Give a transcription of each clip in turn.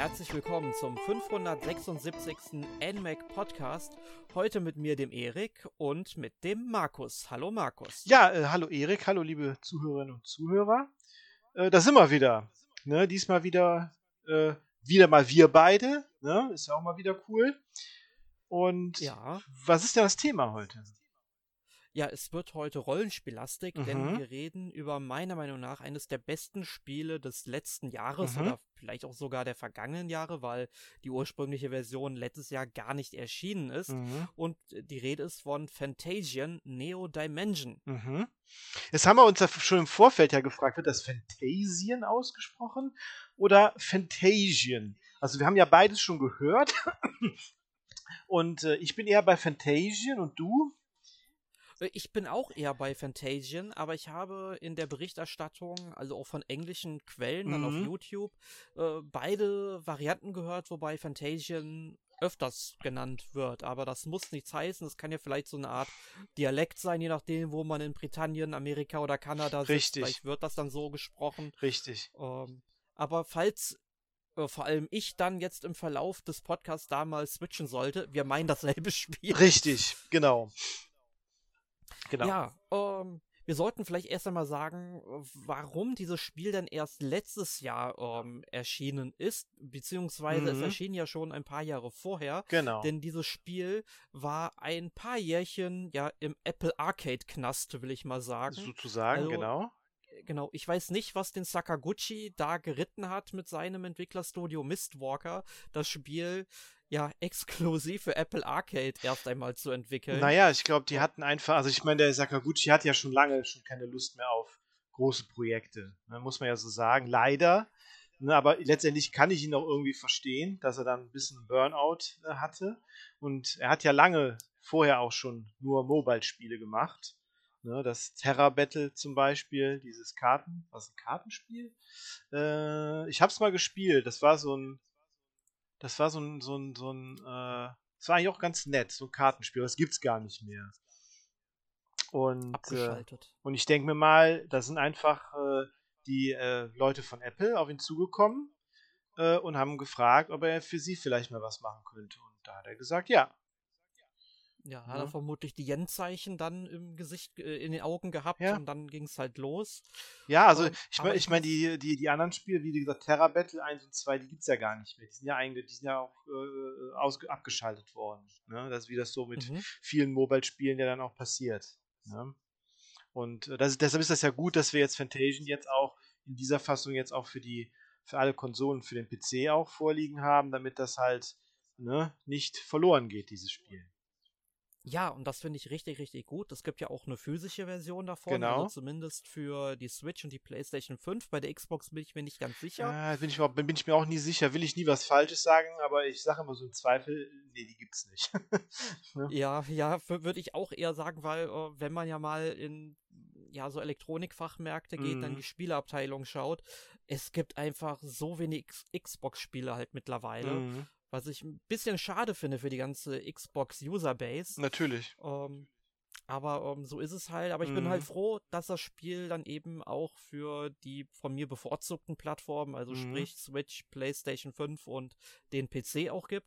herzlich willkommen zum 576. NMAC Podcast. Heute mit mir, dem Erik, und mit dem Markus. Hallo Markus. Ja, hallo Erik, hallo liebe Zuhörerinnen und Zuhörer. Da sind wir wieder. Ne? Diesmal wieder mal wir beide. Ne? Ist ja auch mal wieder cool. Und Ja. Was ist denn das Thema heute? Ja, es wird heute rollenspiellastig, denn wir reden über meiner Meinung nach eines der besten Spiele des letzten Jahres oder vielleicht auch sogar der vergangenen Jahre, weil die ursprüngliche Version letztes Jahr gar nicht erschienen ist. Und die Rede ist von Fantasian Neo Dimension. Jetzt haben wir uns ja schon im Vorfeld ja gefragt, wird das Fantasian ausgesprochen oder Fantasian? Also wir haben ja beides schon gehört. Und ich bin eher bei Fantasian und du? Ich bin auch eher bei Fantasian, aber ich habe in der Berichterstattung, also auch von englischen Quellen, dann auf YouTube, beide Varianten gehört, wobei Fantasian öfters genannt wird. Aber das muss nichts heißen. Das kann ja vielleicht so eine Art Dialekt sein, je nachdem, wo man in Britannien, Amerika oder Kanada sitzt. Richtig. Vielleicht wird das dann so gesprochen. Richtig. Aber falls vor allem ich dann jetzt im Verlauf des Podcasts damals switchen sollte, wir meinen dasselbe Spiel. Richtig, genau. Ja, wir sollten vielleicht erst einmal sagen, warum dieses Spiel denn erst letztes Jahr erschienen ist, beziehungsweise es erschien ja schon ein paar Jahre vorher. Genau. Denn dieses Spiel war ein paar Jährchen ja im Apple Arcade Knast, will ich mal sagen. Sozusagen, genau. Genau, ich weiß nicht, was den Sakaguchi da geritten hat mit seinem Entwicklerstudio Mistwalker, das Spiel ja exklusiv für Apple Arcade erst einmal zu entwickeln. Naja, ich glaube, die hatten einfach, also ich meine, der Sakaguchi hat ja schon lange keine Lust mehr auf große Projekte, ne, muss man ja so sagen, leider. Ne, aber letztendlich kann ich ihn auch irgendwie verstehen, dass er dann ein bisschen Burnout hatte. Und er hat ja lange vorher auch schon nur Mobile-Spiele gemacht. Ne, das Terra Battle zum Beispiel, dieses ein Kartenspiel? Ich hab's mal gespielt, das war das war das war eigentlich auch ganz nett, so ein Kartenspiel, das gibt's gar nicht mehr. Und ich denke mir mal, da sind einfach die Leute von Apple auf ihn zugekommen und haben gefragt, ob er für sie vielleicht mal was machen könnte. Und da hat er gesagt, ja. Ja, hat er vermutlich die Yen-Zeichen dann im Gesicht, in den Augen gehabt und dann ging es halt los. Ja, also ich meine, die anderen Spiele, wie gesagt, Terra Battle 1 und 2, die gibt es ja gar nicht mehr. Die sind ja auch abgeschaltet worden. Ne? Das ist wie das so mit vielen Mobile-Spielen ja dann auch passiert. Ne? Und deshalb ist das ja gut, dass wir jetzt Fantasian jetzt auch in dieser Fassung jetzt auch für alle Konsolen, für den PC auch vorliegen haben, damit das halt nicht verloren geht, dieses Spiel. Ja, und das finde ich richtig, richtig gut. Es gibt ja auch eine physische Version davon, genau. Also zumindest für die Switch und die PlayStation 5. Bei der Xbox bin ich mir nicht ganz sicher. Bin ich mir auch nie sicher. Will ich nie was Falsches sagen, aber ich sage immer so im Zweifel, nee, die gibt's nicht. Ne? Ja, würde ich auch eher sagen, weil wenn man ja mal in so Elektronikfachmärkte geht, dann die Spieleabteilung schaut, es gibt einfach so wenig Xbox-Spiele halt mittlerweile. Was ich ein bisschen schade finde für die ganze Xbox-User-Base. Natürlich. Aber so ist es halt. Aber ich bin halt froh, dass das Spiel dann eben auch für die von mir bevorzugten Plattformen, also sprich Switch, PlayStation 5 und den PC auch gibt.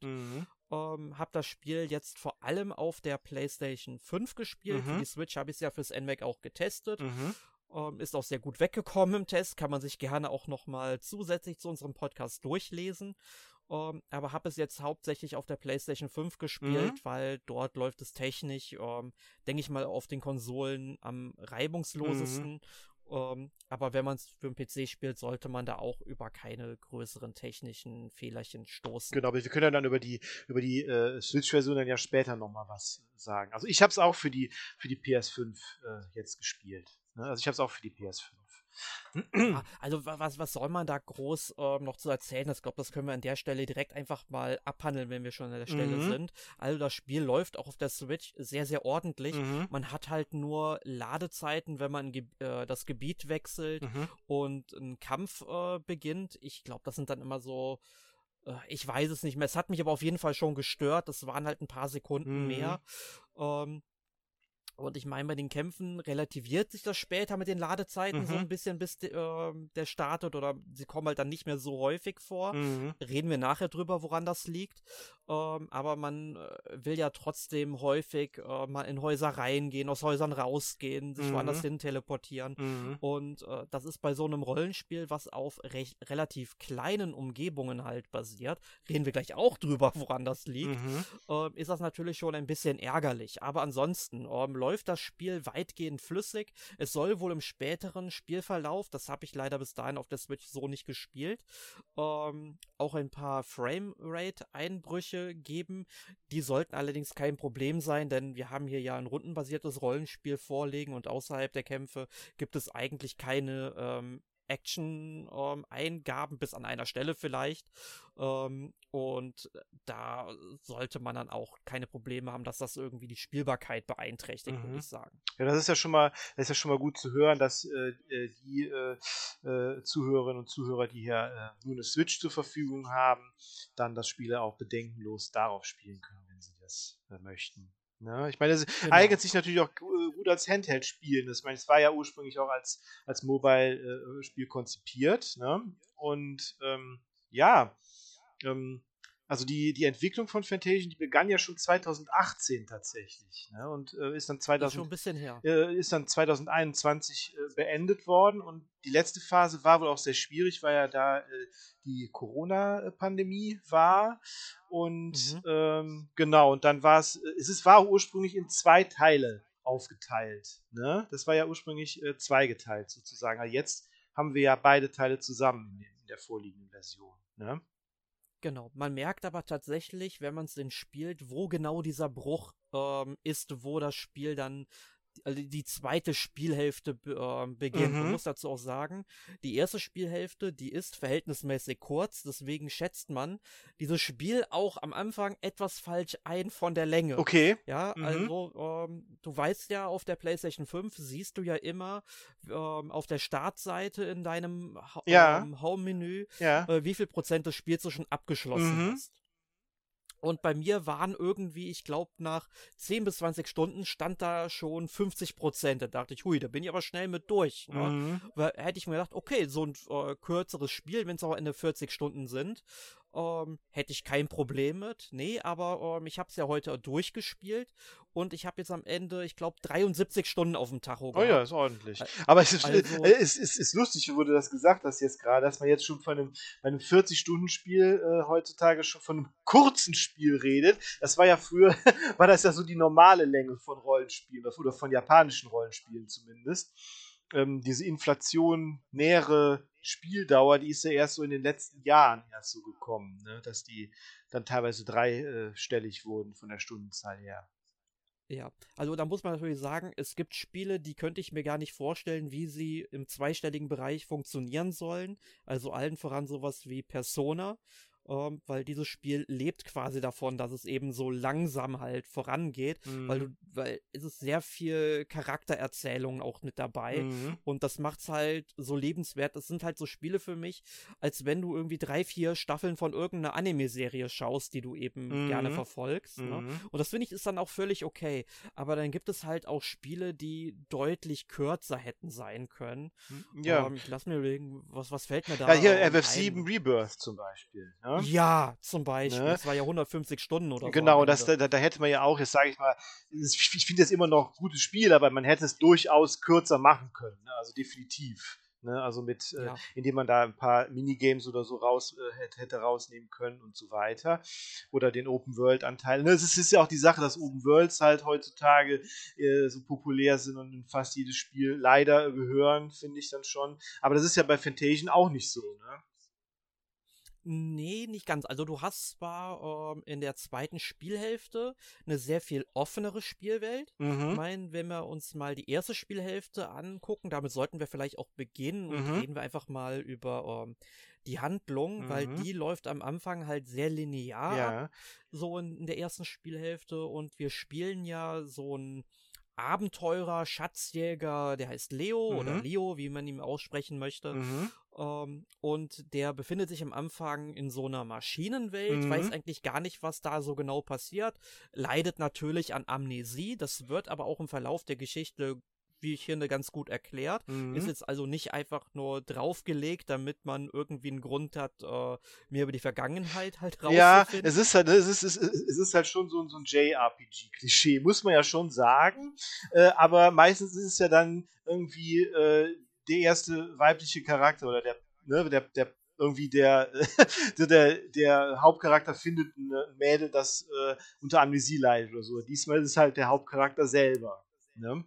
Hab das Spiel jetzt vor allem auf der PlayStation 5 gespielt. Für die Switch habe ich es ja fürs NMAC auch getestet. Ist auch sehr gut weggekommen im Test. Kann man sich gerne auch nochmal zusätzlich zu unserem Podcast durchlesen. Aber habe es jetzt hauptsächlich auf der PlayStation 5 gespielt, weil dort läuft es technisch, denke ich mal, auf den Konsolen am reibungslosesten. Aber wenn man es für den PC spielt, sollte man da auch über keine größeren technischen Fehlerchen stoßen. Genau, aber wir können ja dann über die Switch-Version dann ja später nochmal was sagen. Also ich habe es auch für die PS5 jetzt gespielt. Ne? Also ich habe es auch für die PS5. Ja, also was soll man da groß noch zu erzählen? Ich glaube, das können wir an der Stelle direkt einfach mal abhandeln, wenn wir schon an der Stelle sind. Also das Spiel läuft auch auf der Switch sehr, sehr ordentlich. Man hat halt nur Ladezeiten, wenn man das Gebiet wechselt und ein Kampf beginnt. Ich glaube, das sind dann immer so, ich weiß es nicht mehr. Es hat mich aber auf jeden Fall schon gestört. Das waren halt ein paar Sekunden mehr. Und ich meine, bei den Kämpfen relativiert sich das später mit den Ladezeiten so ein bisschen, bis der startet, oder sie kommen halt dann nicht mehr so häufig vor. Reden wir nachher drüber, woran das liegt. Aber man will ja trotzdem häufig mal in Häuser reingehen, aus Häusern rausgehen, sich woanders hin teleportieren. Und das ist bei so einem Rollenspiel, was auf relativ kleinen Umgebungen halt basiert, reden wir gleich auch drüber, woran das liegt, ist das natürlich schon ein bisschen ärgerlich. Aber ansonsten läuft das Spiel weitgehend flüssig. Es soll wohl im späteren Spielverlauf, das habe ich leider bis dahin auf der Switch so nicht gespielt, auch ein paar Framerate-Einbrüche geben. Die sollten allerdings kein Problem sein, denn wir haben hier ja ein rundenbasiertes Rollenspiel vorliegen und außerhalb der Kämpfe gibt es eigentlich keine Action-Eingaben, bis an einer Stelle vielleicht. Und da sollte man dann auch keine Probleme haben, dass das irgendwie die Spielbarkeit beeinträchtigt, würde ich sagen. Ja, das ist ja schon mal gut zu hören, dass die Zuhörerinnen und Zuhörer, die hier nur eine Switch zur Verfügung haben, dann das Spiel auch bedenkenlos darauf spielen können, wenn sie das möchten. Ne? Ich meine, das eignet sich natürlich auch gut als Handheld-Spielen. Ich meine, es war ja ursprünglich auch als Mobile-Spiel konzipiert. Ne? Und also die Entwicklung von Fantasian, die begann ja schon 2018 tatsächlich. Ne? Und ist dann Das ist schon ein bisschen her. Ist dann 2021 beendet worden. Und die letzte Phase war wohl auch sehr schwierig, weil ja da die Corona-Pandemie war. Und genau, und dann war war ursprünglich in 2 Teile aufgeteilt. Ne? Das war ja ursprünglich zweigeteilt sozusagen. Aber jetzt haben wir ja beide Teile zusammen in der vorliegenden Version. Ne? Genau, man merkt aber tatsächlich, wenn man es denn spielt, wo genau dieser Bruch ist, wo das Spiel dann, also die zweite Spielhälfte beginnt. Man muss dazu auch sagen, die erste Spielhälfte, die ist verhältnismäßig kurz, deswegen schätzt man dieses Spiel auch am Anfang etwas falsch ein von der Länge. Okay. Ja, also du weißt ja, auf der PlayStation 5 siehst du ja immer auf der Startseite in deinem Home-Menü, wie viel Prozent des Spiels du schon abgeschlossen hast. Und bei mir waren irgendwie, ich glaube, nach 10 bis 20 Stunden stand da schon 50%. Da dachte ich, hui, da bin ich aber schnell mit durch. Ne? Weil hätte ich mir gedacht, okay, so ein kürzeres Spiel, wenn es auch Ende 40 Stunden sind, hätte ich kein Problem mit. Nee, aber ich habe es ja heute durchgespielt und ich habe jetzt am Ende, ich glaube, 73 Stunden auf dem Tacho gehabt. Oh ja, ist ordentlich. Aber es ist lustig, wo du das gesagt hast jetzt gerade, dass man jetzt schon bei einem 40-Stunden-Spiel heutzutage schon von einem kurzen Spiel redet. Das war ja früher, war das ja so die normale Länge von Rollenspielen oder von japanischen Rollenspielen zumindest. Diese inflationäre Spieldauer, die ist ja erst so in den letzten Jahren erst so gekommen, ne? Dass die dann teilweise dreistellig wurden von der Stundenzahl her. Ja, also da muss man natürlich sagen, es gibt Spiele, die könnte ich mir gar nicht vorstellen, wie sie im zweistelligen Bereich funktionieren sollen. Also allen voran sowas wie Persona, weil dieses Spiel lebt quasi davon, dass es eben so langsam halt vorangeht, weil es ist sehr viel Charaktererzählung auch mit dabei und das macht's halt so lebenswert. Das sind halt so Spiele für mich, als wenn du irgendwie 3, 4 Staffeln von irgendeiner Anime-Serie schaust, die du eben gerne verfolgst. Ne? Und das finde ich ist dann auch völlig okay. Aber dann gibt es halt auch Spiele, die deutlich kürzer hätten sein können. Ja. Ich lass mir überlegen, was fällt mir da Ja, hier FF7 Rebirth zum Beispiel. Ne? Ja, zum Beispiel. Ne? Das war ja 150 Stunden oder so. Genau, da hätte man ja auch, jetzt sage ich mal, ich finde das immer noch ein gutes Spiel, aber man hätte es durchaus kürzer machen können. Ne? Also definitiv. Ne? Also indem man da ein paar Minigames oder so hätte rausnehmen können und so weiter. Oder den Open-World-Anteil. Ne? Es ist ja auch die Sache, dass Open-Worlds halt heutzutage so populär sind und in fast jedes Spiel leider gehören, finde ich dann schon. Aber das ist ja bei Fantasian auch nicht so, ne? Nee, nicht ganz. Also du hast zwar in der zweiten Spielhälfte eine sehr viel offenere Spielwelt. Ich meine, wenn wir uns mal die erste Spielhälfte angucken, damit sollten wir vielleicht auch beginnen und reden wir einfach mal über die Handlung, weil die läuft am Anfang halt sehr linear ab, so in der ersten Spielhälfte und wir spielen ja so ein Abenteurer, Schatzjäger, der heißt Leo oder Mhm. Leo, wie man ihn aussprechen möchte. Mhm. Und der befindet sich am Anfang in so einer Maschinenwelt, weiß Mhm. eigentlich gar nicht, was da so genau passiert, leidet natürlich an Amnesie, das wird aber auch im Verlauf der Geschichte, wie ich finde, ganz gut erklärt. Ist Mhm. jetzt also nicht einfach nur draufgelegt, damit man irgendwie einen Grund hat, mehr über die Vergangenheit halt Ja, rauszufinden. es ist halt schon so ein JRPG-Klischee, muss man ja schon sagen. Aber meistens ist es ja dann irgendwie der erste weibliche Charakter oder der irgendwie der Hauptcharakter findet ein Mädel, das unter Amnesie leidet oder so. Diesmal ist es halt der Hauptcharakter selber. Ne?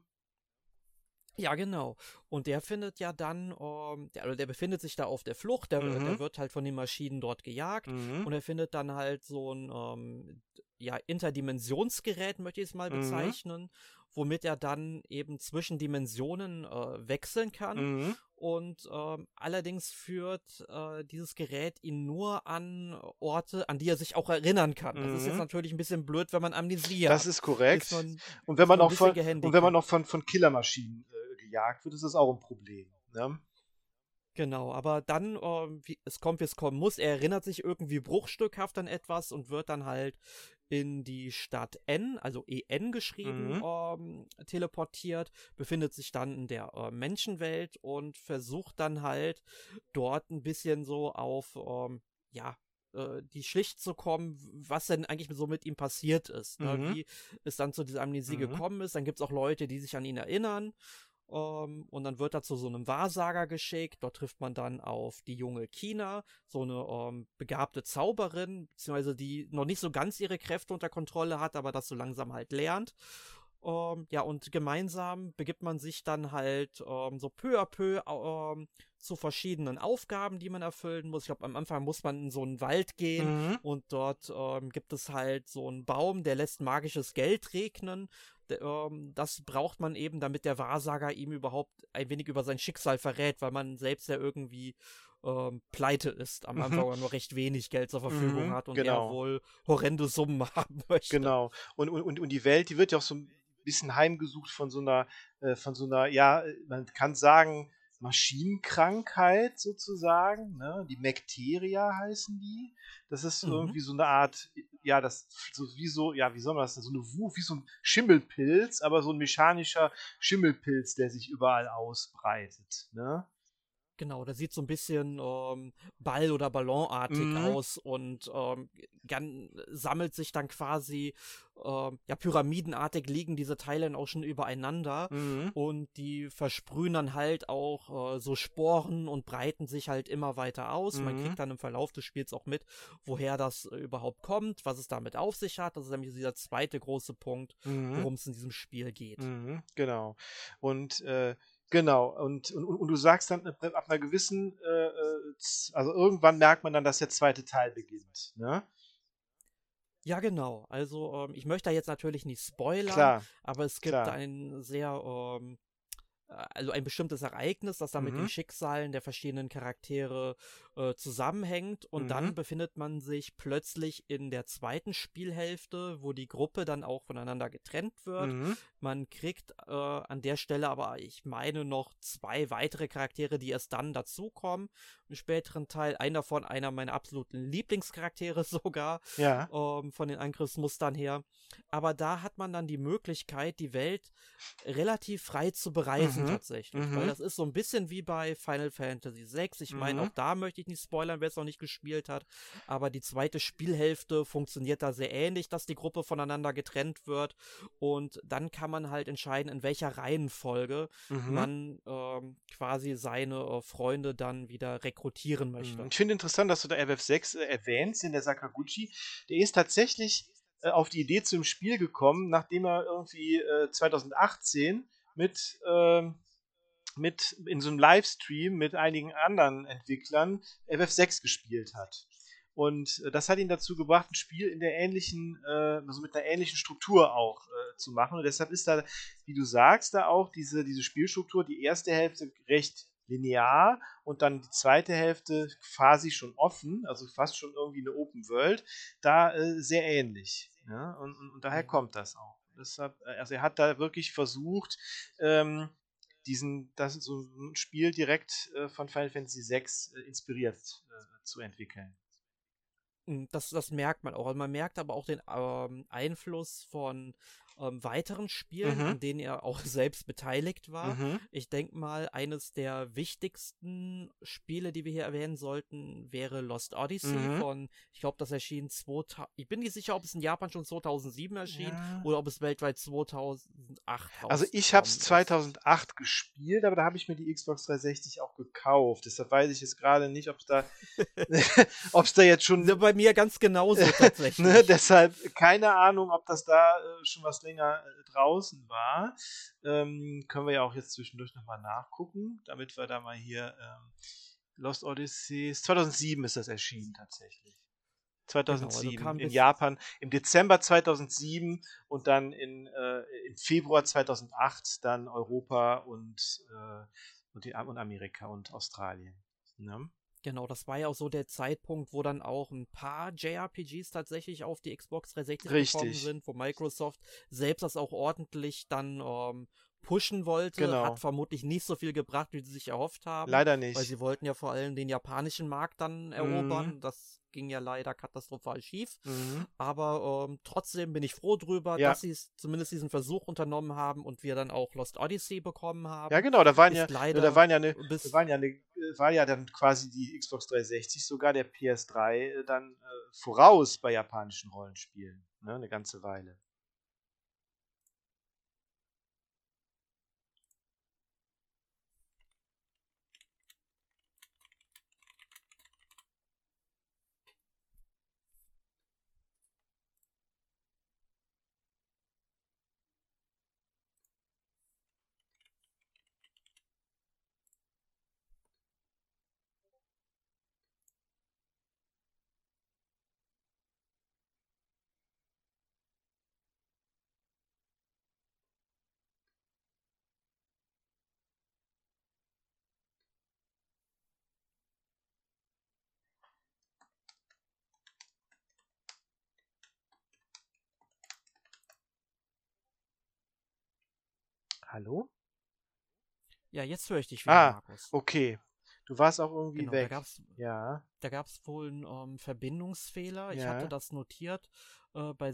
Ja, genau. Und der findet ja dann, der befindet sich da auf der Flucht, der Mhm. wird halt von den Maschinen dort gejagt Mhm. und er findet dann halt so ein, ja, Interdimensionsgerät, möchte ich es mal Mhm. bezeichnen, womit er dann eben zwischen Dimensionen wechseln kann. Mhm. Und allerdings führt dieses Gerät ihn nur an Orte, an die er sich auch erinnern kann. Das ist jetzt Mhm. natürlich ein bisschen blöd, wenn man Amnesie Das hat. ist Ist korrekt. man, Und ist man ein bisschen wenn man gehandicapt. noch von Killermaschinen gejagt wird, ist das auch ein Problem. Ne? Genau, aber dann, es kommt, wie es kommen muss. Er erinnert sich irgendwie bruchstückhaft an etwas und wird dann halt in die Stadt N, also EN geschrieben, Mhm. teleportiert, befindet sich dann in der Menschenwelt und versucht dann halt dort ein bisschen so auf, ja, die Schicht zu kommen, was denn eigentlich so mit ihm passiert ist, ne? Mhm. Wie es dann zu dieser Amnesie Mhm. gekommen ist. Dann gibt es auch Leute, die sich an ihn erinnern. Und dann wird er zu so einem Wahrsager geschickt. Dort trifft man dann auf die junge Kina, so eine begabte Zauberin, beziehungsweise die noch nicht so ganz ihre Kräfte unter Kontrolle hat, aber das so langsam halt lernt. Ja, und gemeinsam begibt man sich dann halt so peu à peu zu verschiedenen Aufgaben, die man erfüllen muss. Ich glaube, am Anfang muss man in so einen Wald gehen Mhm. und dort gibt es halt so einen Baum, der lässt magisches Geld regnen. Das braucht man eben, damit der Wahrsager ihm überhaupt ein wenig über sein Schicksal verrät, weil man selbst ja irgendwie pleite ist am Anfang Mhm. oder nur recht wenig Geld zur Verfügung Mhm. hat und er Genau. wohl horrende Summen haben möchte. Genau. Und die Welt, die wird ja auch so ein bisschen heimgesucht von so einer, ja, man kann sagen, Maschinenkrankheit sozusagen. Ne? Die Mekteria heißen die. Das ist Mhm. irgendwie so eine Art, ja, ja, wie soll man das denn? So eine wie so ein Schimmelpilz, aber so ein mechanischer Schimmelpilz, der sich überall ausbreitet. Ne? Genau, der sieht so ein bisschen Ball- oder Ballonartig Mhm. aus und sammelt sich dann quasi, ja, pyramidenartig liegen diese Teile dann auch schon übereinander Mhm. und die versprühen dann halt auch so Sporen und breiten sich halt immer weiter aus. Man Mhm. kriegt dann im Verlauf des Spiels auch mit, woher das überhaupt kommt, was es damit auf sich hat. Das ist nämlich dieser zweite große Punkt, Mhm. worum es in diesem Spiel geht. Mhm, genau. Und genau, und du sagst dann ab einer gewissen, also irgendwann merkt man dann, dass der zweite Teil beginnt. Ne? Ja, genau. Also, ich möchte da jetzt natürlich nicht spoilern, Klar, aber es gibt klar. ein sehr, also ein bestimmtes Ereignis, das dann mit den Mhm, Schicksalen der verschiedenen Charaktere zusammenhängt. Und mhm, dann befindet man sich plötzlich in der zweiten Spielhälfte, wo die Gruppe dann auch voneinander getrennt wird. mhm, Man kriegt an der Stelle aber, ich meine, noch zwei weitere Charaktere, die erst dann dazukommen. Im späteren Teil, einer meiner absoluten Lieblingscharaktere sogar, ja. von den Angriffsmustern her. Aber da hat man dann die Möglichkeit, die Welt relativ frei zu bereisen Mhm, tatsächlich, weil mhm, das ist so ein bisschen wie bei Final Fantasy VI. Ich meine, mhm, auch da möchte ich nicht spoilern, wer es noch nicht gespielt hat, aber die zweite Spielhälfte funktioniert da sehr ähnlich, dass die Gruppe voneinander getrennt wird und dann kann man halt entscheiden, in welcher Reihenfolge mhm, man quasi seine Freunde dann wieder rekrutieren mhm. möchte. Ich finde interessant, dass du da FF6 erwähnst, denn der Sakaguchi, der ist tatsächlich auf die Idee zum Spiel gekommen, nachdem er irgendwie 2018 mit in so einem Livestream mit einigen anderen Entwicklern FF6 gespielt hat. Und das hat ihn dazu gebracht, ein Spiel in der ähnlichen, also mit einer ähnlichen Struktur auch zu machen. Und deshalb ist da, wie du sagst, da auch diese Spielstruktur, die erste Hälfte recht linear und dann die zweite Hälfte quasi schon offen, also fast schon irgendwie eine Open World, da sehr ähnlich. Ja? Und daher kommt das auch. Deshalb, also er hat da wirklich versucht, so ein Spiel direkt von Final Fantasy VI inspiriert zu entwickeln. Das merkt man auch. Also man merkt aber auch den Einfluss von weiteren Spielen, Mhm. an denen er auch selbst beteiligt war. Mhm. Ich denke mal, eines der wichtigsten Spiele, die wir hier erwähnen sollten, wäre Lost Odyssey Mhm. von, ich glaube, das erschien ich bin nicht sicher, ob es in Japan schon 2007 erschien Ja. oder ob es weltweit 2008 Also ich habe es rausgekommen ist. 2008 gespielt, aber da habe ich mir die Xbox 360 auch gekauft. Deshalb weiß ich jetzt gerade nicht, ob es da, ob's da jetzt schon Bei mir ganz genauso tatsächlich. ne, deshalb keine Ahnung, ob das da schon was länger draußen war. Können wir ja auch jetzt zwischendurch nochmal nachgucken, damit wir da mal hier Lost Odyssey. 2007 ist das erschienen tatsächlich. Genau, also 2007 kam in bis Japan, im Dezember 2007 und dann im Februar 2008 dann Europa und Amerika und Australien. Ne? Genau, das war ja auch so der Zeitpunkt, wo dann auch ein paar JRPGs tatsächlich auf die Xbox 360 gekommen Richtig, sind, wo Microsoft selbst das auch ordentlich dann pushen wollte. Hat genau. vermutlich nicht so viel gebracht, wie sie sich erhofft haben, Leider weil nicht. sie wollten ja vor allem den japanischen Markt dann Mhm. erobern. Das ging ja leider katastrophal schief. Mhm. Aber trotzdem bin ich froh drüber, Ja. dass sie zumindest diesen Versuch unternommen haben und wir dann auch Lost Odyssey bekommen Ja, haben. genau, Ist leider bis war ja dann quasi die Xbox 360 sogar der PS3 dann voraus bei japanischen Rollenspielen. Ne? Eine ganze Weile. Hallo? ja, jetzt höre ich dich wieder, Ah, Markus. okay. Du warst auch irgendwie Genau, weg. Ja, da gab's wohl einen Verbindungsfehler. Ich hatte ja. das notiert bei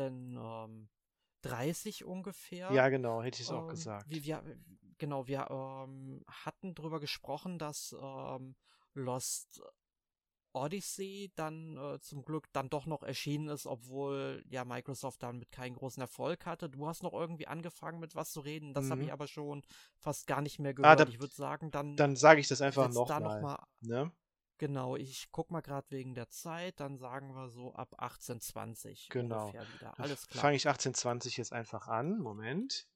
16:30 ungefähr. Ja, genau, hätte ich es auch Ähm, wie gesagt. wir, genau, wir hatten drüber gesprochen, dass Lost Odyssey dann zum Glück dann doch noch erschienen ist, obwohl ja Microsoft damit keinen großen Erfolg hatte. Du hast noch irgendwie angefangen mit was zu reden, das habe Mhm. ich aber schon fast gar nicht mehr Ah, gehört. Ich würde sagen, dann dann sage ich das einfach setzt da noch nochmal. mal. Ne? Genau, ich guck mal gerade wegen der Zeit, dann sagen wir so ab 18:20 Genau. ungefähr wieder. Dann Alles klar. fange ich 18:20 jetzt einfach an. Moment.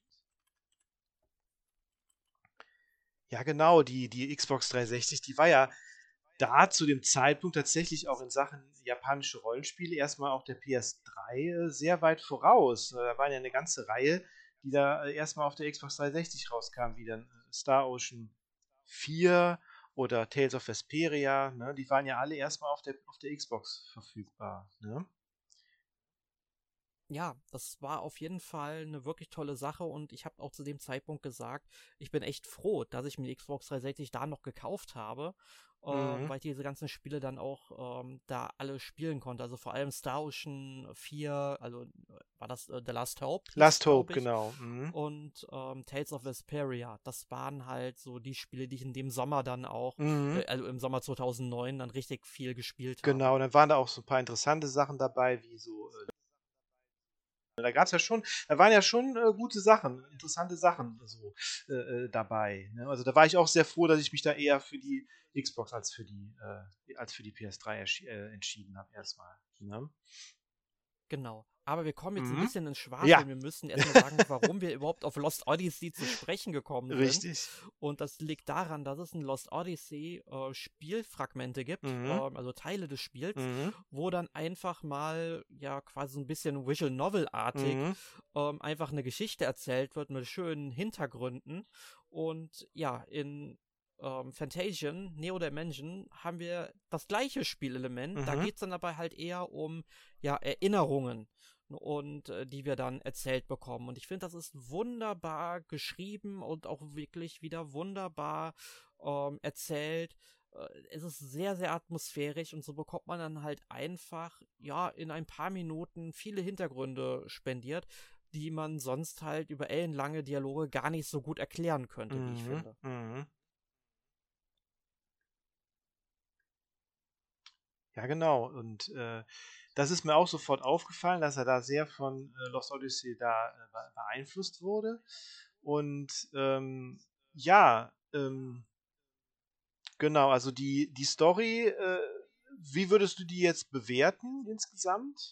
Ja, genau, die Xbox 360, die war ja da zu dem Zeitpunkt tatsächlich auch in Sachen japanische Rollenspiele erstmal auch der PS3 sehr weit voraus. Da waren ja eine ganze Reihe, die da erstmal auf der Xbox 360 rauskam, wie dann Star Ocean 4 oder Tales of Vesperia. Ne? Die waren ja alle erstmal auf der Xbox verfügbar. Ne? Ja, das war auf jeden Fall eine wirklich tolle Sache und ich habe auch zu dem Zeitpunkt gesagt, ich bin echt froh, dass ich mir die Xbox 360 da noch gekauft habe, Mhm. weil ich diese ganzen Spiele dann auch da alle spielen konnte. Also vor allem Star Ocean 4, also war das The Last Hope, hieß es, Last Hope, glaube ich. genau. Mhm. Und Tales of Vesperia, das waren halt so die Spiele, die ich in dem Sommer dann auch, Mhm. also im Sommer 2009 dann richtig viel gespielt Genau, habe. und dann waren da auch so ein paar interessante Sachen dabei, wie so da gab's ja schon da waren ja schon, gute Sachen, interessante Sachen so, dabei, ne? Also, da war ich auch sehr froh, dass ich mich da eher für die Xbox als für die PS3 entschieden habe erstmal, ne? Genau. Aber wir kommen jetzt ein Mhm. bisschen ins Ja, Schwafeln. Wir müssen erstmal sagen, warum wir überhaupt auf Lost Odyssey zu sprechen gekommen sind. richtig. Und das liegt daran, dass es in Lost Odyssey Spielfragmente gibt, Mhm. also Teile des Spiels, Mhm. wo dann einfach mal, ja, quasi so ein bisschen Visual Novel-artig Mhm. einfach eine Geschichte erzählt wird mit schönen Hintergründen. Und ja, in Fantasian, Neo Dimension, haben wir das gleiche Spielelement. Da geht es dann dabei halt eher um Erinnerungen und die wir dann erzählt bekommen. Und ich finde, das ist wunderbar geschrieben und auch wirklich wieder wunderbar erzählt. Es ist sehr, sehr atmosphärisch und so bekommt man dann halt einfach, in ein paar Minuten viele Hintergründe spendiert, die man sonst halt über ellenlange Dialoge gar nicht so gut erklären könnte, wie ich finde. Ja, genau. Und das ist mir auch sofort aufgefallen, dass er da sehr von Lost Odyssey da beeinflusst wurde. Und genau, also die Story, wie würdest du die jetzt bewerten insgesamt?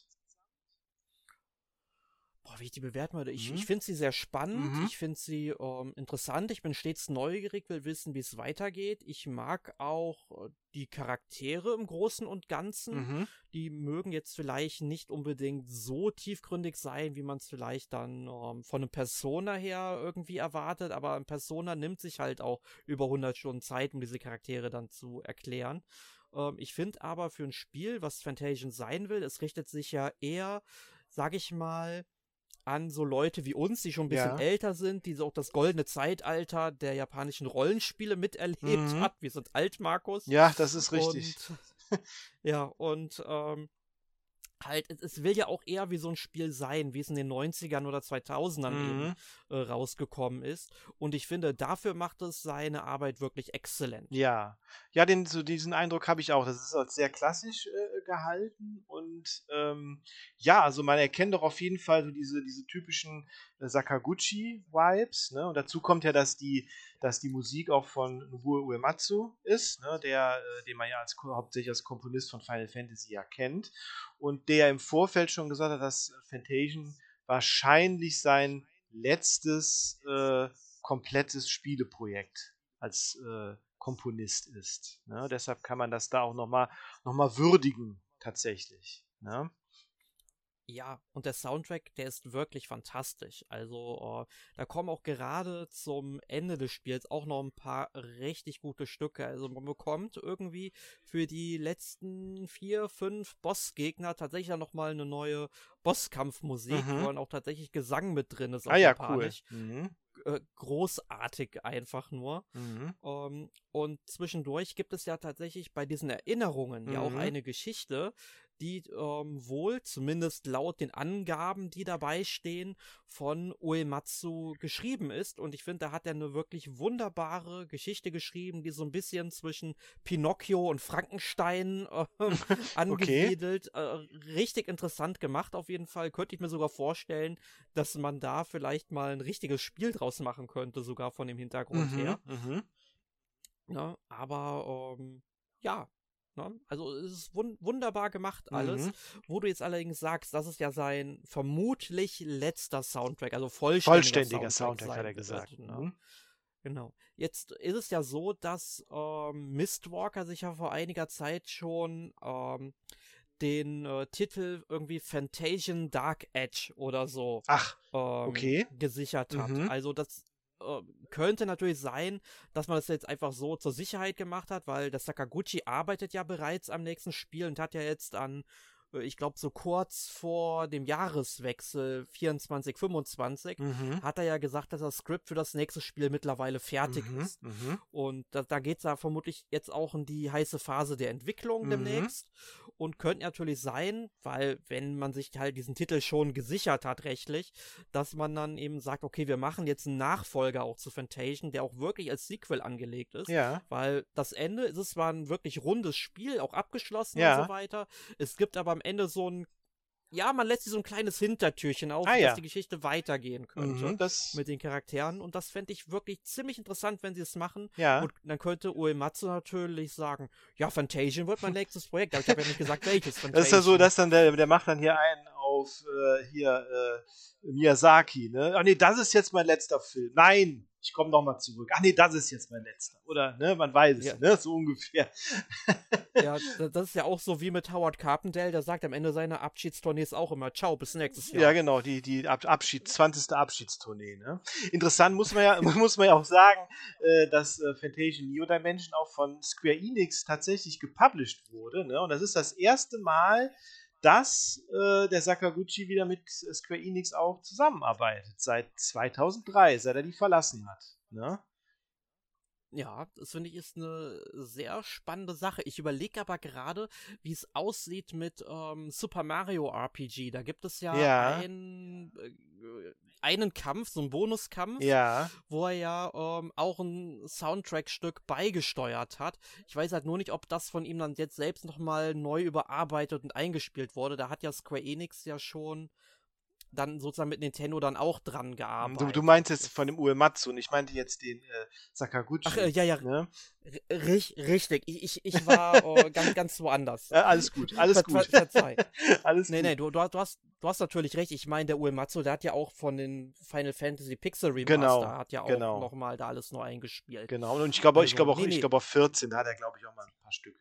Wie ich die bewerten würde. Ich finde sie sehr spannend, ich finde sie interessant, ich bin stets neugierig, will wissen, wie es weitergeht. Ich mag auch die Charaktere im Großen und Ganzen. Die mögen jetzt vielleicht nicht unbedingt so tiefgründig sein, wie man es vielleicht dann von einem Persona her irgendwie erwartet, aber ein Persona nimmt sich halt auch über 100 Stunden Zeit, um diese Charaktere dann zu erklären. Ich finde aber für ein Spiel, was Fantasian sein will, es richtet sich ja eher, sag ich mal, an so Leute wie uns, die schon ein bisschen älter sind, die so auch das goldene Zeitalter der japanischen Rollenspiele miterlebt hat. Wir sind alt, Markus. Ja, das ist richtig. Und halt, es will ja auch eher wie so ein Spiel sein, wie es in den 90ern oder 2000ern eben rausgekommen ist. Und ich finde, dafür macht es seine Arbeit wirklich exzellent. Ja, diesen Eindruck habe ich auch. Das ist als sehr klassisch gehalten und also man erkennt doch auf jeden Fall so diese typischen Sakaguchi-Vibes, ne? Und dazu kommt ja, dass die Musik auch von Nobuo Uematsu ist, ne? Den man ja hauptsächlich als Komponist von Final Fantasy ja kennt und der im Vorfeld schon gesagt hat, dass Fantasian wahrscheinlich sein letztes komplettes Spieleprojekt als Komponist ist. Ne? Deshalb kann man das da auch noch mal würdigen, tatsächlich. Ne? Ja, und der Soundtrack, der ist wirklich fantastisch. Also, da kommen auch gerade zum Ende des Spiels auch noch ein paar richtig gute Stücke. Also, man bekommt irgendwie für die letzten 4, 5 Bossgegner tatsächlich dann nochmal eine neue Bosskampfmusik, wo dann auch tatsächlich Gesang mit drin ist auf Japanisch. Cool. Großartig einfach nur. Und zwischendurch gibt es ja tatsächlich bei diesen Erinnerungen ja auch eine Geschichte, die wohl, zumindest laut den Angaben, die dabei stehen, von Uematsu geschrieben ist. Und ich finde, da hat er eine wirklich wunderbare Geschichte geschrieben, die so ein bisschen zwischen Pinocchio und Frankenstein angesiedelt. Richtig interessant gemacht auf jeden Fall. Könnte ich mir sogar vorstellen, dass man da vielleicht mal ein richtiges Spiel draus machen könnte, sogar von dem Hintergrund her. Ja, aber also es ist wunderbar gemacht alles. Wo du jetzt allerdings sagst, das ist ja sein vermutlich letzter Soundtrack, also vollständiger Soundtrack hat er gesagt. Wird, ne? Genau. Jetzt ist es ja so, dass Mistwalker sich ja vor einiger Zeit schon den Titel irgendwie Fantasian Dark Edge oder so gesichert hat. Also das könnte natürlich sein, dass man das jetzt einfach so zur Sicherheit gemacht hat, weil der Sakaguchi arbeitet ja bereits am nächsten Spiel und hat ja jetzt ich glaube so kurz vor dem Jahreswechsel 24, 25, hat er ja gesagt, dass das Skript für das nächste Spiel mittlerweile fertig ist. Und da geht es ja vermutlich jetzt auch in die heiße Phase der Entwicklung demnächst. Und könnte natürlich sein, weil wenn man sich halt diesen Titel schon gesichert hat rechtlich, dass man dann eben sagt, okay, wir machen jetzt einen Nachfolger auch zu Fantasian, der auch wirklich als Sequel angelegt ist. Ja. Weil das Ende ist zwar ein wirklich rundes Spiel, auch abgeschlossen und so weiter. Es gibt aber am Ende so ein man lässt sich so ein kleines Hintertürchen auf, dass die Geschichte weitergehen könnte mit den Charakteren. Und das fände ich wirklich ziemlich interessant, wenn sie es machen. Ja. Und dann könnte Uematsu natürlich sagen, Fantasian wird mein nächstes Projekt. Aber ich habe ja nicht gesagt, welches Fantasian. Das ist ja so, dass dann der macht dann hier einen auf Miyazaki, ne? Ach nee, das ist jetzt mein letzter Film. Nein, ich komme nochmal zurück. Ach nee, das ist jetzt mein letzter. Oder, ne, man weiß es, Ja, ne? So ungefähr. ja, das ist ja auch so wie mit Howard Carpendale, der sagt am Ende seiner Abschiedstournees auch immer, ciao, bis nächstes Ja, Jahr. genau, die 20. Abschiedstournee. Ne? Interessant muss man ja, muss man ja auch sagen, dass Fantasia Neo Dimension auch von Square Enix tatsächlich gepublished wurde. Ne? Und das ist das erste Mal, dass der Sakaguchi wieder mit Square Enix auch zusammenarbeitet. Seit 2003, seit er die verlassen hat. Ne? Ja, das finde ich ist eine sehr spannende Sache. Ich überlege aber gerade, wie es aussieht mit Super Mario RPG. Da gibt es ja Ja, einen Kampf, so einen Bonuskampf, ja. wo er ja auch ein Soundtrack-Stück beigesteuert hat. Ich weiß halt nur nicht, ob das von ihm dann jetzt selbst nochmal neu überarbeitet und eingespielt wurde. Da hat ja Square Enix ja schon dann sozusagen mit Nintendo dann auch dran Du gearbeitet. meinst jetzt von dem Uematsu und ich meinte jetzt den Ach, Sakaguchi. ja, ja, Ne? richtig. Ich war ganz woanders. Alles gut, alles gut. Verzeih. Alles Nee, gut. du hast natürlich recht. Ich meine, der Uematsu, der hat ja auch von den Final Fantasy Pixel Remaster, Genau, hat ja auch genau. nochmal da alles neu eingespielt. Genau, und Also, nee. ich glaube auf 14, da hat er, glaube ich, auch mal ein paar Stücke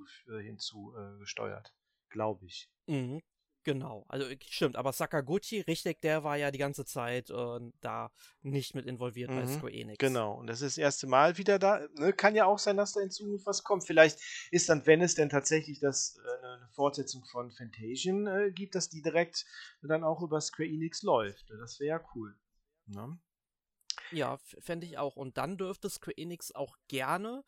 gesteuert. Glaube ich. Mhm, genau. Also, stimmt. Aber Sakaguchi, richtig, der war ja die ganze Zeit da nicht mit involviert bei Mhm. Square Enix. Genau, und das ist das erste Mal wieder da. Ne? Kann ja auch sein, dass da in Zukunft was kommt. Vielleicht ist dann, wenn es denn tatsächlich eine Fortsetzung von Fantasian gibt, dass die direkt dann auch über Square Enix läuft. Das wäre ja cool. Ne? Ja, fände ich auch. Und dann dürfte Square Enix auch gerne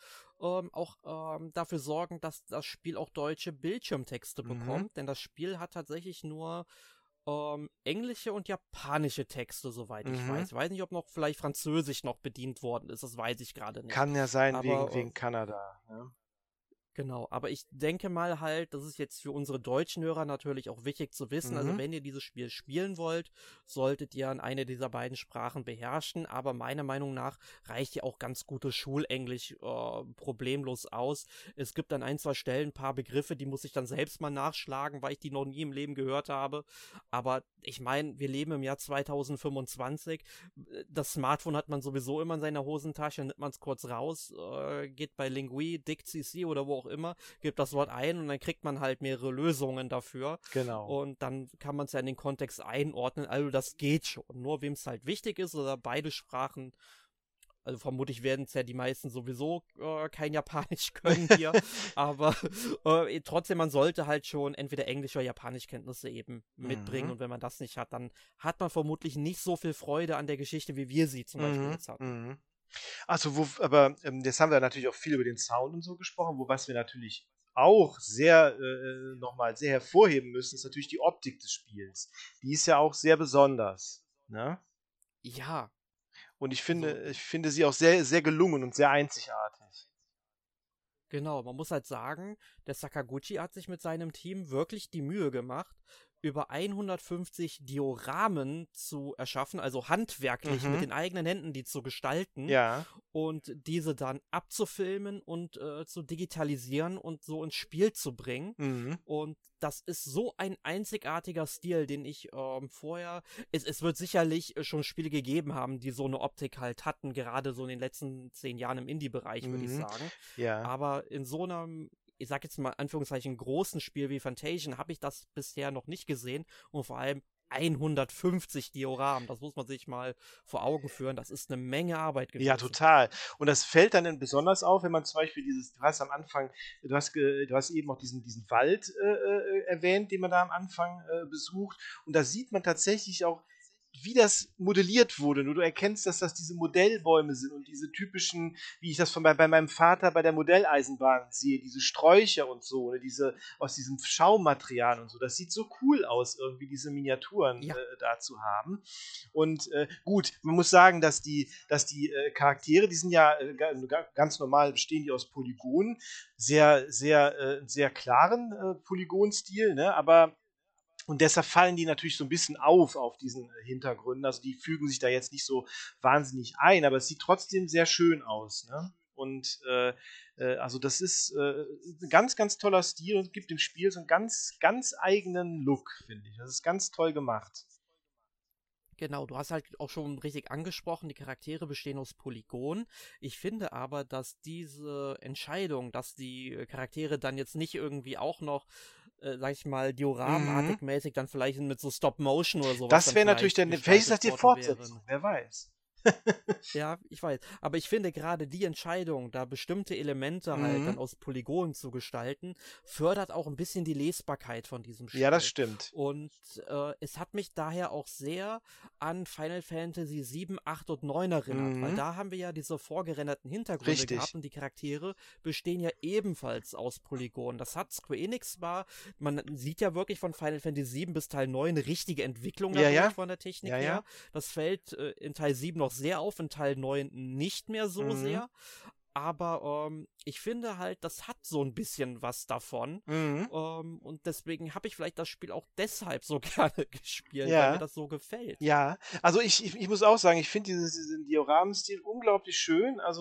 dafür sorgen, dass das Spiel auch deutsche Bildschirmtexte Mhm. bekommt, denn das Spiel hat tatsächlich nur englische und japanische Texte, soweit ich Mhm. weiß. Ich weiß nicht, ob noch vielleicht Französisch noch bedient worden ist, das weiß ich gerade nicht. Kann ja sein Aber wegen Kanada. Ne? genau, aber ich denke mal halt, das ist jetzt für unsere deutschen Hörer natürlich auch wichtig zu wissen. Also, Mhm. wenn ihr dieses Spiel spielen wollt, solltet ihr an eine dieser beiden Sprachen beherrschen. Aber meiner Meinung nach reicht ja auch ganz gutes Schulenglisch problemlos aus. Es gibt an ein, zwei Stellen ein paar Begriffe, die muss ich dann selbst mal nachschlagen, weil ich die noch nie im Leben gehört habe. Aber ich meine, wir leben im Jahr 2025. Das Smartphone hat man sowieso immer in seiner Hosentasche, nimmt man es kurz raus, geht bei Lingui, DictCC oder wo auch immer, gibt das Wort ein und dann kriegt man halt mehrere Lösungen dafür. Genau. Und dann kann man es ja in den Kontext einordnen. Also das geht schon. Nur wem es halt wichtig ist oder beide Sprachen, also vermutlich werden es ja die meisten sowieso kein Japanisch können hier, aber trotzdem, man sollte halt schon entweder Englisch oder Japanischkenntnisse eben mitbringen Mhm. und wenn man das nicht hat, dann hat man vermutlich nicht so viel Freude an der Geschichte, wie wir sie zum Beispiel Mhm. jetzt hatten. Mhm. Also, aber jetzt haben wir natürlich auch viel über den Sound und so gesprochen, was wir natürlich auch sehr nochmal sehr hervorheben müssen, ist natürlich die Optik des Spiels. Die ist ja auch sehr besonders. Ne? Ja, Und also ich finde sie auch sehr, sehr gelungen und sehr einzigartig. genau, man muss halt sagen, der Sakaguchi hat sich mit seinem Team wirklich die Mühe gemacht, über 150 Dioramen zu erschaffen, also handwerklich mit Mhm. den eigenen Händen die zu gestalten Ja. und diese dann abzufilmen und zu digitalisieren und so ins Spiel zu bringen. Mhm. Und das ist so ein einzigartiger Stil, den ich vorher. Es wird sicherlich schon Spiele gegeben haben, die so eine Optik halt hatten, gerade so in den letzten 10 Jahren im Indie-Bereich, würde ich Mhm. sagen. Ja. Aber in so einem, ich sag jetzt mal Anführungszeichen, großen Spiel wie Fantasian habe ich das bisher noch nicht gesehen und vor allem 150 Dioramen, das muss man sich mal vor Augen führen, das ist eine Menge Arbeit Ja, gewesen. total. Und das fällt dann besonders auf, wenn man zum Beispiel du hast am Anfang, du hast eben auch diesen Wald erwähnt, den man da am Anfang besucht. Und da sieht man tatsächlich auch, wie das modelliert wurde. Nur du erkennst, dass das diese Modellbäume sind und diese typischen, wie ich das bei meinem Vater bei der Modelleisenbahn sehe, diese Sträucher und so, oder aus diesem Schaummaterial und so. Das sieht so cool aus, irgendwie diese Miniaturen Ja, da zu haben. Und gut, man muss sagen, dass die Charaktere, die sind ja ganz normal, bestehen die aus Polygonen, sehr klaren Polygonstil, ne? Aber und deshalb fallen die natürlich so ein bisschen auf diesen Hintergründen. Also die fügen sich da jetzt nicht so wahnsinnig ein, aber es sieht trotzdem sehr schön aus. Ne? und also das ist ein ganz, ganz toller Stil und gibt dem Spiel so einen ganz, ganz eigenen Look, finde ich. Das ist ganz toll gemacht. Genau, du hast halt auch schon richtig angesprochen, die Charaktere bestehen aus Polygonen. Ich finde aber, dass diese Entscheidung, dass die Charaktere dann jetzt nicht irgendwie auch noch, sag ich mal, dioramenartig mäßig dann vielleicht mit so Stop-Motion oder sowas Das dann wäre natürlich vielleicht dann, vielleicht ist das gestaltet die worden Fortsetzung, wären. wer weiß. Ja, ich weiß. Aber ich finde gerade die Entscheidung, da bestimmte Elemente halt dann aus Polygonen zu gestalten, fördert auch ein bisschen die Lesbarkeit von diesem Ja, das Spiel. stimmt. Und es hat mich daher auch sehr an Final Fantasy 7, 8 und 9 erinnert, weil da haben wir ja diese vorgerenderten Hintergründe gehabt Richtig. und die Charaktere bestehen ja ebenfalls aus Polygonen. Das hat Square Enix zwar, man sieht ja wirklich von Final Fantasy 7 bis Teil 9 eine richtige Entwicklung Ja, dadurch ja. von der Technik Ja, ja. her. Das fällt in Teil 7 noch sehr auf, in Teil 9 nicht mehr so sehr. Aber ich finde halt, das hat so ein bisschen was davon. Und deswegen habe ich vielleicht das Spiel auch deshalb so gerne gespielt, weil mir Ja. das so gefällt. Ja, also ich muss auch sagen, ich finde diesen Diorama-Stil unglaublich schön. Also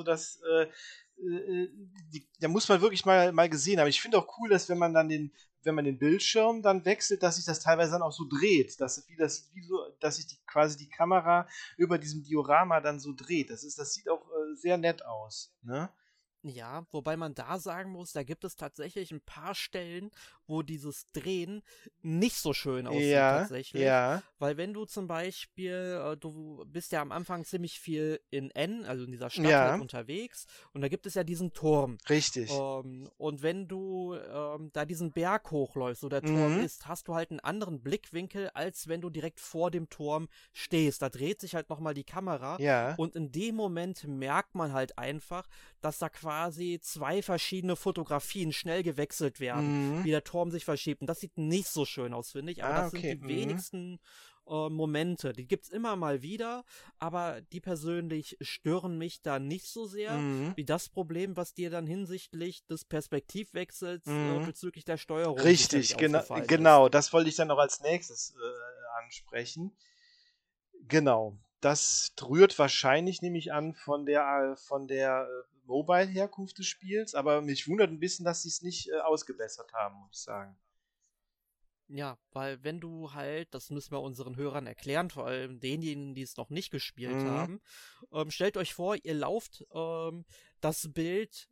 da muss man wirklich mal gesehen haben. Ich finde auch cool, dass wenn man den Bildschirm dann wechselt, dass sich das teilweise dann auch so dreht, dass sich quasi die Kamera über diesem Diorama dann so dreht. Das sieht auch sehr nett aus, ne? Ja, wobei man da sagen muss, da gibt es tatsächlich ein paar Stellen, wo dieses Drehen nicht so schön aussieht Ja, tatsächlich. ja, Weil wenn du zum Beispiel, du bist ja am Anfang ziemlich viel in N, also in dieser Stadt halt ja, unterwegs, und da gibt es ja diesen Turm. richtig. Und wenn du da diesen Berg hochläufst, wo der Turm ist, hast du halt einen anderen Blickwinkel, als wenn du direkt vor dem Turm stehst. Da dreht sich halt nochmal die Kamera. Ja, Und in dem Moment merkt man halt einfach, dass da quasi zwei verschiedene Fotografien schnell gewechselt werden, wie der Turm sich verschiebt. Und das sieht nicht so schön aus, finde ich. Aber das okay. sind die wenigsten Momente. Die gibt's immer mal wieder, aber die persönlich stören mich da nicht so sehr, wie das Problem, was dir dann hinsichtlich des Perspektivwechsels bezüglich der Steuerung Richtig, sicherlich aufgefallen genau, ist. das wollte ich dann noch als nächstes ansprechen. Genau, das rührt wahrscheinlich, nehme ich an, von der Mobile-Herkunft des Spiels, aber mich wundert ein bisschen, dass sie es nicht ausgebessert haben, muss ich sagen. Ja, weil wenn du halt, das müssen wir unseren Hörern erklären, vor allem denjenigen, die es noch nicht gespielt haben, stellt euch vor, ihr lauft das Bild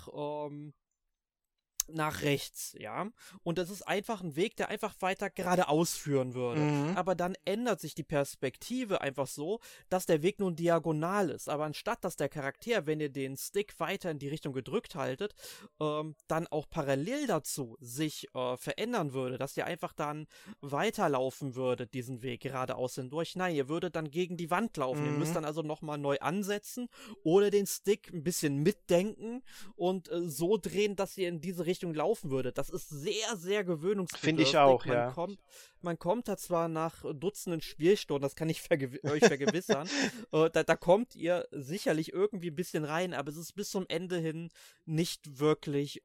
nach rechts, ja. Und das ist einfach ein Weg, der einfach weiter geradeaus führen würde. Aber dann ändert sich die Perspektive einfach so, dass der Weg nun diagonal ist. Aber anstatt, dass der Charakter, wenn ihr den Stick weiter in die Richtung gedrückt haltet, dann auch parallel dazu sich verändern würde, dass ihr einfach dann weiterlaufen würdet, diesen Weg geradeaus hindurch. Nein, ihr würdet dann gegen die Wand laufen. Ihr müsst dann also nochmal neu ansetzen oder den Stick ein bisschen mitdenken und so drehen, dass ihr in diese Richtung laufen würde. Das ist sehr, sehr gewöhnungsbedürftig. Finde ich auch, Man kommt da zwar nach Dutzenden Spielstunden, das kann ich euch vergewissern, da kommt ihr sicherlich irgendwie ein bisschen rein, aber es ist bis zum Ende hin nicht wirklich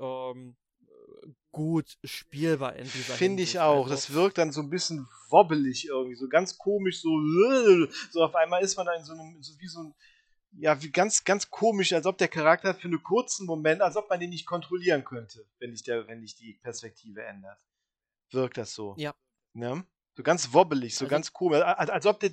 gut spielbar in dieser Finde ich Hinsicht. auch. Also, Das wirkt dann so ein bisschen wobbelig irgendwie, so ganz komisch, so auf einmal ist man da in so einem, so wie so ein, ja, wie ganz, ganz komisch, als ob der Charakter für einen kurzen Moment, als ob man den nicht kontrollieren könnte, wenn sich die Perspektive ändert. Wirkt das so. ja. Ne? So ganz wobbelig, so Also, ganz komisch, als ob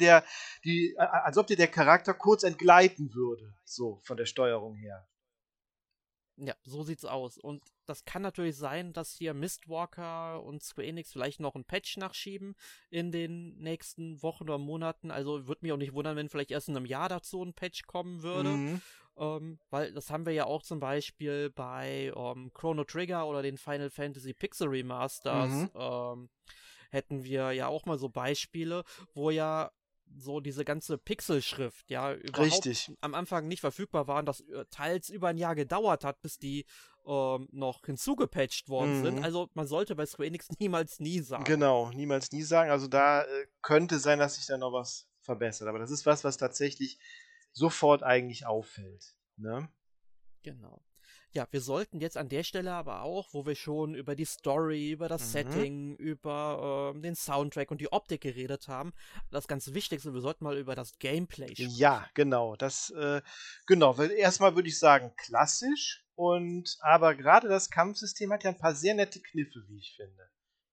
dir der Charakter kurz entgleiten würde, so von der Steuerung her. ja, so sieht's aus. Und das kann natürlich sein, dass hier Mistwalker und Square Enix vielleicht noch ein Patch nachschieben in den nächsten Wochen oder Monaten. Also würde mich auch nicht wundern, wenn vielleicht erst in einem Jahr dazu ein Patch kommen würde. Weil das haben wir ja auch zum Beispiel bei Chrono Trigger oder den Final Fantasy Pixel Remasters hätten wir ja auch mal so Beispiele, wo ja so diese ganze Pixelschrift ja überhaupt Richtig. am Anfang nicht verfügbar waren, das teils über ein Jahr gedauert hat, bis die noch hinzugepatcht worden sind. Also man sollte bei Square Enix niemals nie sagen. Genau, niemals nie sagen. Also da könnte sein, dass sich da noch was verbessert. Aber das ist was tatsächlich sofort eigentlich auffällt. Ne? Genau. Ja, wir sollten jetzt an der Stelle aber auch, wo wir schon über die Story, über das Setting, über den Soundtrack und die Optik geredet haben, das ganz Wichtigste, wir sollten mal über das Gameplay sprechen. Ja, genau. Genau. Weil erstmal würde ich sagen, klassisch. Aber gerade das Kampfsystem hat ja ein paar sehr nette Kniffe, wie ich finde.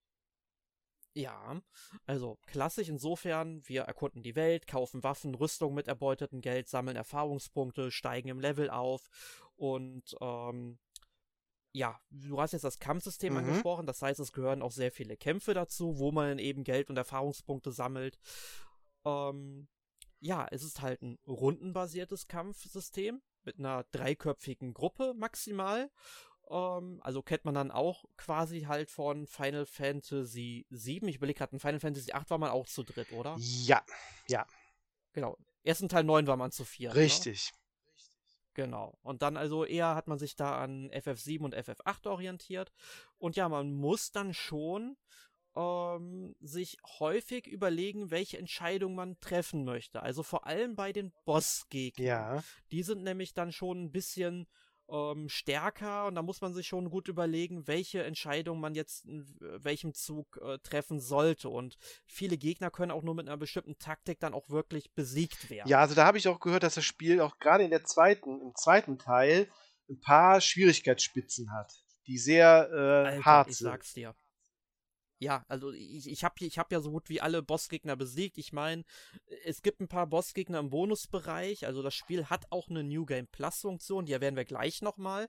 Ja, also klassisch insofern, wir erkunden die Welt, kaufen Waffen, Rüstung mit erbeutetem Geld, sammeln Erfahrungspunkte, steigen im Level auf und ja, du hast jetzt das Kampfsystem angesprochen, das heißt, es gehören auch sehr viele Kämpfe dazu, wo man eben Geld und Erfahrungspunkte sammelt. Ja, es ist halt ein rundenbasiertes Kampfsystem mit einer dreiköpfigen Gruppe maximal. Also kennt man dann auch quasi halt von Final Fantasy VII. Ich überlege gerade, in Final Fantasy VIII war man auch zu dritt, oder? Ja, ja. Genau. Ersten Teil 9 war man zu viert. Richtig. Ne? Genau. Und dann also eher hat man sich da an FF7 und FF8 orientiert. Und ja, man muss dann schon sich häufig überlegen, welche Entscheidung man treffen möchte. Also vor allem bei den Bossgegnern. Ja. Die sind nämlich dann schon ein bisschen stärker und da muss man sich schon gut überlegen, welche Entscheidung man jetzt in welchem Zug treffen sollte. Und viele Gegner können auch nur mit einer bestimmten Taktik dann auch wirklich besiegt werden. Ja, also da habe ich auch gehört, dass das Spiel auch gerade im zweiten Teil ein paar Schwierigkeitsspitzen hat, die sehr Alter, hart ich sind. sag's dir. Ja, also ich hab ja so gut wie alle Bossgegner besiegt. Ich meine, es gibt ein paar Bossgegner im Bonusbereich. Also das Spiel hat auch eine New Game Plus Funktion, die erwähnen wir gleich nochmal.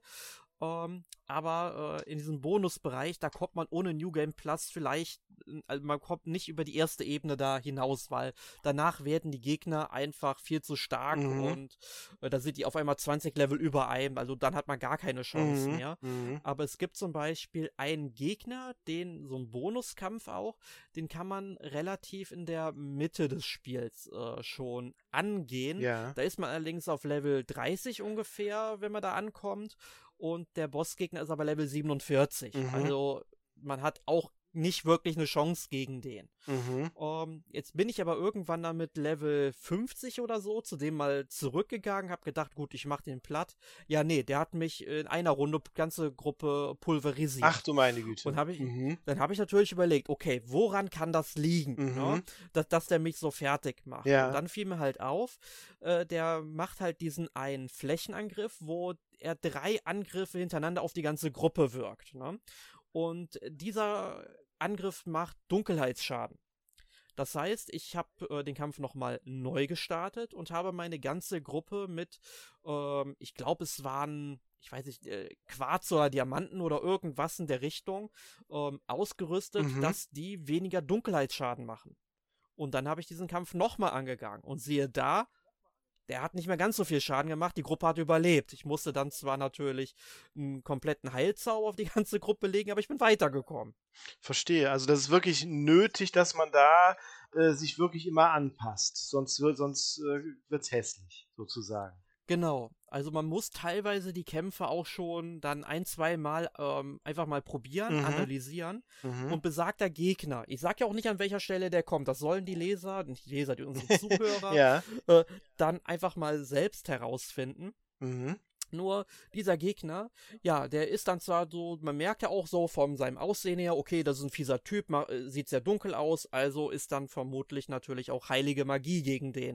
Aber in diesem Bonusbereich, da kommt man ohne New Game Plus vielleicht, also man kommt nicht über die erste Ebene da hinaus, weil danach werden die Gegner einfach viel zu stark und da sind die auf einmal 20 Level über einem, also dann hat man gar keine Chance mehr. Aber es gibt zum Beispiel einen Gegner, so einen Bonuskampf auch, den kann man relativ in der Mitte des Spiels schon angehen. Ja. Da ist man allerdings auf Level 30 ungefähr, wenn man da ankommt. Und der Bossgegner ist aber Level 47. Also man hat auch nicht wirklich eine Chance gegen den. Jetzt bin ich aber irgendwann dann mit Level 50 oder so zu dem mal zurückgegangen, hab gedacht, gut, ich mach den platt. Ja, nee, der hat mich in einer Runde ganze Gruppe pulverisiert. Ach du meine Güte. Und dann habe ich natürlich überlegt, okay, woran kann das liegen, ne? dass der mich so fertig macht. Ja. Und dann fiel mir halt auf, der macht halt diesen einen Flächenangriff, wo er 3 Angriffe hintereinander auf die ganze Gruppe wirkt. Ne? Und dieser Angriff macht Dunkelheitsschaden. Das heißt, ich habe den Kampf nochmal neu gestartet und habe meine ganze Gruppe mit, ich glaube, es waren, ich weiß nicht, Quarz oder Diamanten oder irgendwas in der Richtung ausgerüstet, dass die weniger Dunkelheitsschaden machen. Und dann habe ich diesen Kampf nochmal angegangen und siehe da, der hat nicht mehr ganz so viel Schaden gemacht, die Gruppe hat überlebt. Ich musste dann zwar natürlich einen kompletten Heilzauber auf die ganze Gruppe legen, aber ich bin weitergekommen. Verstehe, also das ist wirklich nötig, dass man da sich wirklich immer anpasst, sonst wird's hässlich, sozusagen. Genau, also man muss teilweise die Kämpfe auch schon dann 1-2 Mal einfach mal probieren, analysieren und besagter Gegner, ich sag ja auch nicht, an welcher Stelle der kommt, das sollen die Leser, nicht die Leser, die unsere Zuhörer, ja. Dann einfach mal selbst herausfinden. Nur dieser Gegner, ja, der ist dann zwar so, man merkt ja auch so von seinem Aussehen her, okay, das ist ein fieser Typ, sieht sehr dunkel aus, also ist dann vermutlich natürlich auch heilige Magie gegen den.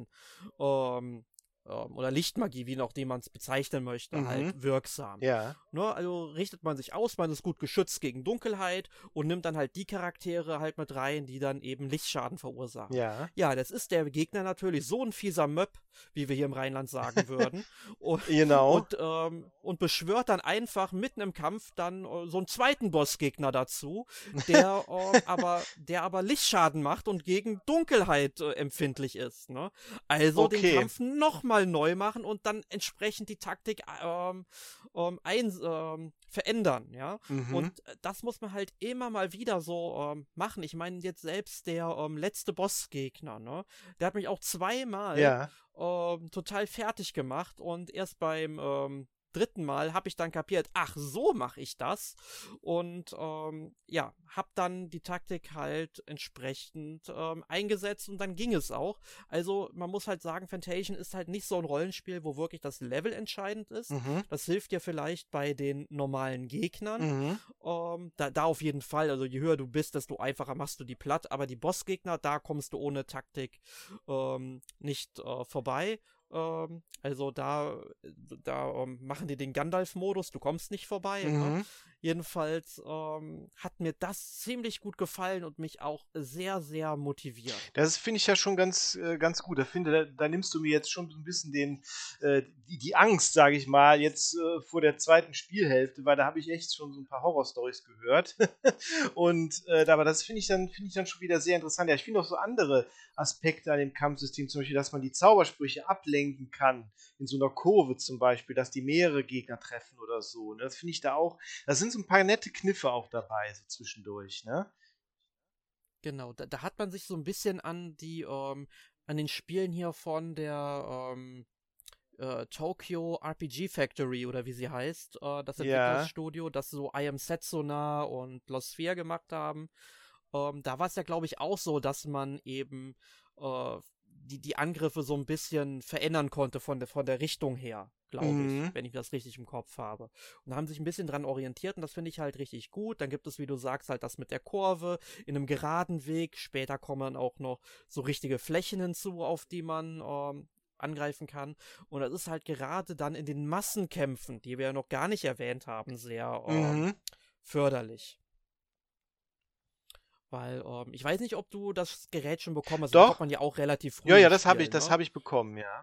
Oder Lichtmagie, wie nachdem man es bezeichnen möchte, halt wirksam. Ja. Ne, also richtet man sich aus, man ist gut geschützt gegen Dunkelheit und nimmt dann halt die Charaktere halt mit rein, die dann eben Lichtschaden verursachen. Ja. Ja, das ist der Gegner natürlich so ein fieser Möb, wie wir hier im Rheinland sagen würden. Genau. Und beschwört dann einfach mitten im Kampf dann so einen zweiten Bossgegner dazu, der aber Lichtschaden macht und gegen Dunkelheit empfindlich ist. Ne? Also den Kampf nochmal neu machen und dann entsprechend die Taktik verändern, ja. Und das muss man halt immer mal wieder so machen. Ich meine, jetzt selbst der letzte Bossgegner, ne, der hat mich auch zweimal total fertig gemacht und erst beim dritten Mal habe ich dann kapiert, ach, so mache ich das. Und ja, habe dann die Taktik halt entsprechend eingesetzt und dann ging es auch. Also man muss halt sagen, Fantasian ist halt nicht so ein Rollenspiel, wo wirklich das Level entscheidend ist. Das hilft dir vielleicht bei den normalen Gegnern. Da auf jeden Fall, also je höher du bist, desto einfacher machst du die platt, aber die Bossgegner, da kommst du ohne Taktik nicht vorbei. Also da machen die den Gandalf-Modus, du kommst nicht vorbei. Ne? Jedenfalls hat mir das ziemlich gut gefallen und mich auch sehr, sehr motiviert. Das finde ich ja schon ganz gut. Da nimmst du mir jetzt schon so ein bisschen die Angst, sage ich mal, jetzt vor der zweiten Spielhälfte, weil da habe ich echt schon so ein paar Horror-Stories gehört. Und aber das finde ich dann schon wieder sehr interessant. Ja, ich finde auch so andere Aspekte an dem Kampfsystem, zum Beispiel, dass man die Zaubersprüche ablenken kann, in so einer Kurve zum Beispiel, dass die mehrere Gegner treffen oder so. Ne? Das finde ich da auch, das sind so ein paar nette Kniffe auch dabei, so zwischendurch, ne? Genau, da hat man sich so ein bisschen an den Spielen hier von der Tokyo RPG Factory oder wie sie heißt, das Entwicklerstudio, das so I Am Setsuna und Lost Sphere gemacht haben. Da war es ja, glaube ich, auch so, dass man eben die Angriffe so ein bisschen verändern konnte von der Richtung her, glaube ich, wenn ich das richtig im Kopf habe. Und haben sich ein bisschen dran orientiert und das finde ich halt richtig gut. Dann gibt es, wie du sagst, halt das mit der Kurve in einem geraden Weg. Später kommen dann auch noch so richtige Flächen hinzu, auf die man angreifen kann. Und das ist halt gerade dann in den Massenkämpfen, die wir ja noch gar nicht erwähnt haben, sehr förderlich. Weil, ich weiß nicht, ob du das Gerät schon bekommen hast. Doch. Das bekommt man ja auch relativ früh. Ja, das habe ich bekommen, ja.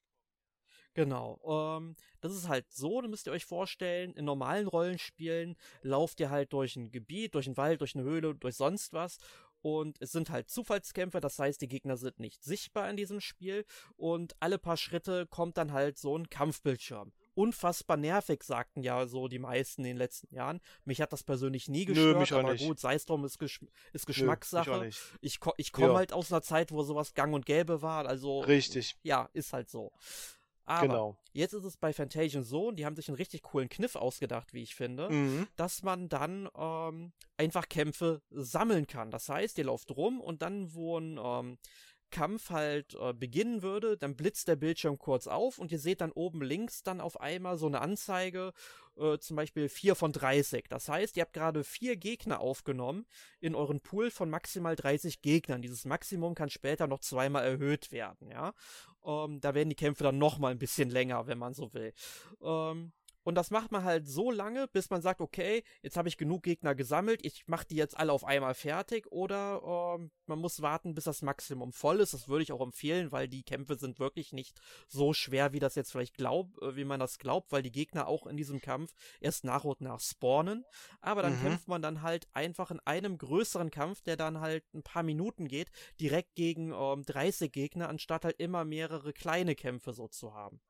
Genau. Das ist halt so, da müsst ihr euch vorstellen, in normalen Rollenspielen lauft ihr halt durch ein Gebiet, durch einen Wald, durch eine Höhle, durch sonst was. Und es sind halt Zufallskämpfe, das heißt, die Gegner sind nicht sichtbar in diesem Spiel. Und alle paar Schritte kommt dann halt so ein Kampfbildschirm. Unfassbar nervig, sagten ja so die meisten in den letzten Jahren. Mich hat das persönlich nie gestört, mich auch aber nicht. gut, sei es drum, ist Geschmackssache. Mich auch nicht. Ich komme halt aus einer Zeit, wo sowas gang und gäbe war, also Richtig. ja, ist halt so. Aber jetzt ist es bei Fantasian so, und die haben sich einen richtig coolen Kniff ausgedacht, wie ich finde, dass man dann einfach Kämpfe sammeln kann. Das heißt, ihr lauft rum und dann, wo ein Kampf halt beginnen würde, dann blitzt der Bildschirm kurz auf und ihr seht dann oben links dann auf einmal so eine Anzeige, zum Beispiel 4 von 30. Das heißt, ihr habt gerade 4 Gegner aufgenommen in euren Pool von maximal 30 Gegnern. Dieses Maximum kann später noch zweimal erhöht werden, ja. Da werden die Kämpfe dann nochmal ein bisschen länger, wenn man so will. Und das macht man halt so lange, bis man sagt, okay, jetzt habe ich genug Gegner gesammelt, ich mache die jetzt alle auf einmal fertig, oder man muss warten, bis das Maximum voll ist. Das würde ich auch empfehlen, weil die Kämpfe sind wirklich nicht so schwer, wie das jetzt vielleicht wie man das glaubt, weil die Gegner auch in diesem Kampf erst nach und nach spawnen. Aber dann kämpft man dann halt einfach in einem größeren Kampf, der dann halt ein paar Minuten geht, direkt gegen 30 Gegner, anstatt halt immer mehrere kleine Kämpfe so zu haben.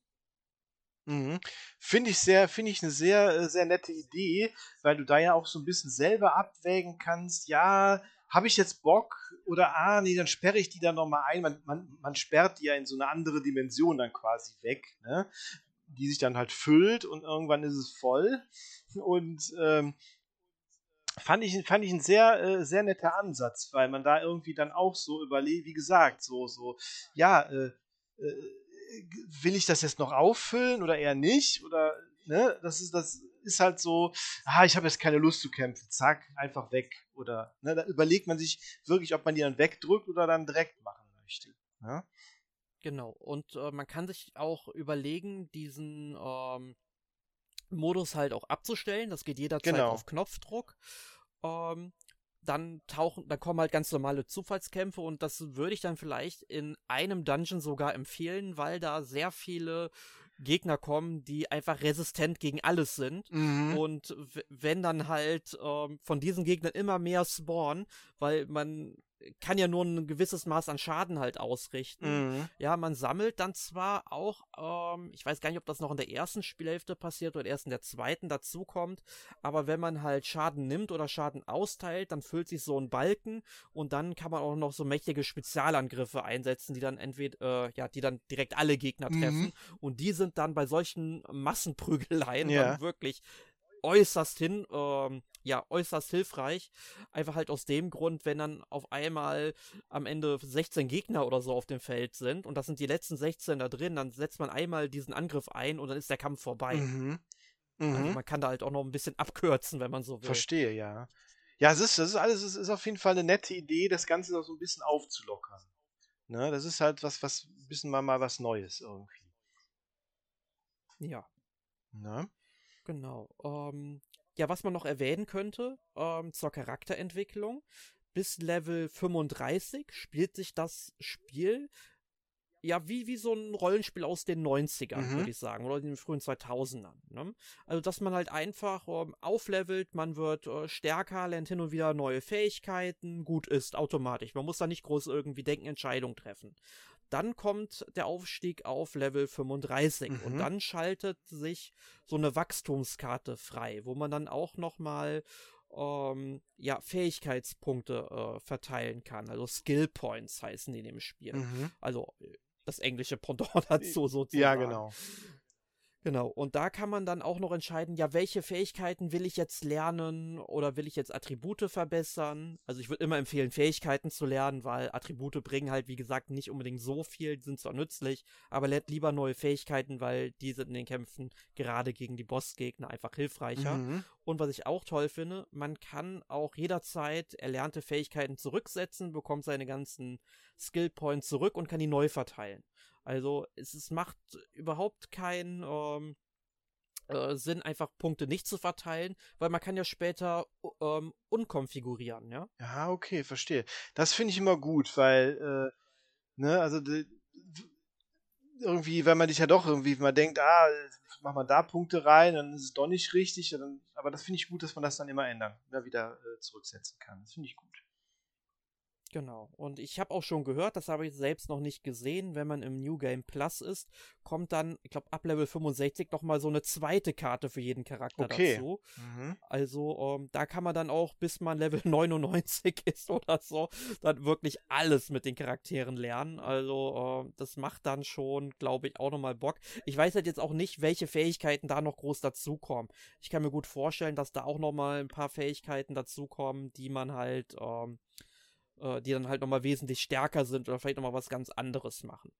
Finde ich eine sehr, sehr nette Idee, weil du da ja auch so ein bisschen selber abwägen kannst, ja, habe ich jetzt Bock oder nee, dann sperre ich die dann nochmal ein. Man sperrt die ja in so eine andere Dimension dann quasi weg, ne? Die sich dann halt füllt und irgendwann ist es voll. Und fand ich ein sehr, sehr netter Ansatz, weil man da irgendwie dann auch so überlegt, wie gesagt, ja, will ich das jetzt noch auffüllen oder eher nicht? Oder, ne, das ist halt so, ich habe jetzt keine Lust zu kämpfen, zack, einfach weg. Oder, ne, da überlegt man sich wirklich, ob man die dann wegdrückt oder dann direkt machen möchte. Ja? Genau, und man kann sich auch überlegen, diesen Modus halt auch abzustellen. Das geht jederzeit auf Knopfdruck. Dann kommen halt ganz normale Zufallskämpfe und das würde ich dann vielleicht in einem Dungeon sogar empfehlen, weil da sehr viele Gegner kommen, die einfach resistent gegen alles sind. Und wenn dann halt von diesen Gegnern immer mehr spawnen, weil man kann ja nur ein gewisses Maß an Schaden halt ausrichten. Ja, man sammelt dann zwar auch, ich weiß gar nicht, ob das noch in der ersten Spielhälfte passiert oder erst in der zweiten dazukommt, aber wenn man halt Schaden nimmt oder Schaden austeilt, dann füllt sich so ein Balken und dann kann man auch noch so mächtige Spezialangriffe einsetzen, die dann die dann direkt alle Gegner treffen und die sind dann bei solchen Massenprügeleien dann wirklich äußerst hilfreich. Einfach halt aus dem Grund, wenn dann auf einmal am Ende 16 Gegner oder so auf dem Feld sind und das sind die letzten 16 da drin, dann setzt man einmal diesen Angriff ein und dann ist der Kampf vorbei. Also man kann da halt auch noch ein bisschen abkürzen, wenn man so will. Verstehe, ja. Ja, das ist auf jeden Fall eine nette Idee, das Ganze noch so ein bisschen aufzulockern. Ne? Das ist halt was ein bisschen mal was Neues irgendwie. Ja. Ne? Genau. Was man noch erwähnen könnte, zur Charakterentwicklung. Bis Level 35 spielt sich das Spiel wie so ein Rollenspiel aus den 90ern, würde ich sagen, oder in den frühen 2000ern. Ne? Also, dass man halt einfach auflevelt, man wird stärker, lernt hin und wieder neue Fähigkeiten, gut ist, automatisch. Man muss da nicht groß irgendwie denken, Entscheidungen treffen. Dann kommt der Aufstieg auf Level 35 und dann schaltet sich so eine Wachstumskarte frei, wo man dann auch nochmal Fähigkeitspunkte verteilen kann. Also Skill Points heißen die in dem Spiel. Also das englische Pendant dazu sozusagen. Ja, genau. Genau, und da kann man dann auch noch entscheiden, welche Fähigkeiten will ich jetzt lernen oder will ich jetzt Attribute verbessern? Also ich würde immer empfehlen, Fähigkeiten zu lernen, weil Attribute bringen halt, wie gesagt, nicht unbedingt so viel, die sind zwar nützlich, aber lernt lieber neue Fähigkeiten, weil die sind in den Kämpfen gerade gegen die Bossgegner einfach hilfreicher. Und was ich auch toll finde, man kann auch jederzeit erlernte Fähigkeiten zurücksetzen, bekommt seine ganzen Skill Points zurück und kann die neu verteilen. Also es macht überhaupt keinen Sinn, einfach Punkte nicht zu verteilen, weil man kann ja später unkonfigurieren, ja? Ja, okay, verstehe. Das finde ich immer gut, weil, also irgendwie, wenn man dich ja doch irgendwie, wenn man denkt, mach mal da Punkte rein, dann ist es doch nicht richtig, aber das finde ich gut, dass man das dann immer wieder zurücksetzen kann. Das finde ich gut. Genau. Und ich habe auch schon gehört, das habe ich selbst noch nicht gesehen, wenn man im New Game Plus ist, kommt dann, ich glaube, ab Level 65 nochmal so eine zweite Karte für jeden Charakter dazu. Also, da kann man dann auch, bis man Level 99 ist oder so, dann wirklich alles mit den Charakteren lernen. Also, das macht dann schon, glaube ich, auch nochmal Bock. Ich weiß halt jetzt auch nicht, welche Fähigkeiten da noch groß dazukommen. Ich kann mir gut vorstellen, dass da auch nochmal ein paar Fähigkeiten dazukommen, die man halt, die dann halt nochmal wesentlich stärker sind oder vielleicht nochmal was ganz anderes machen.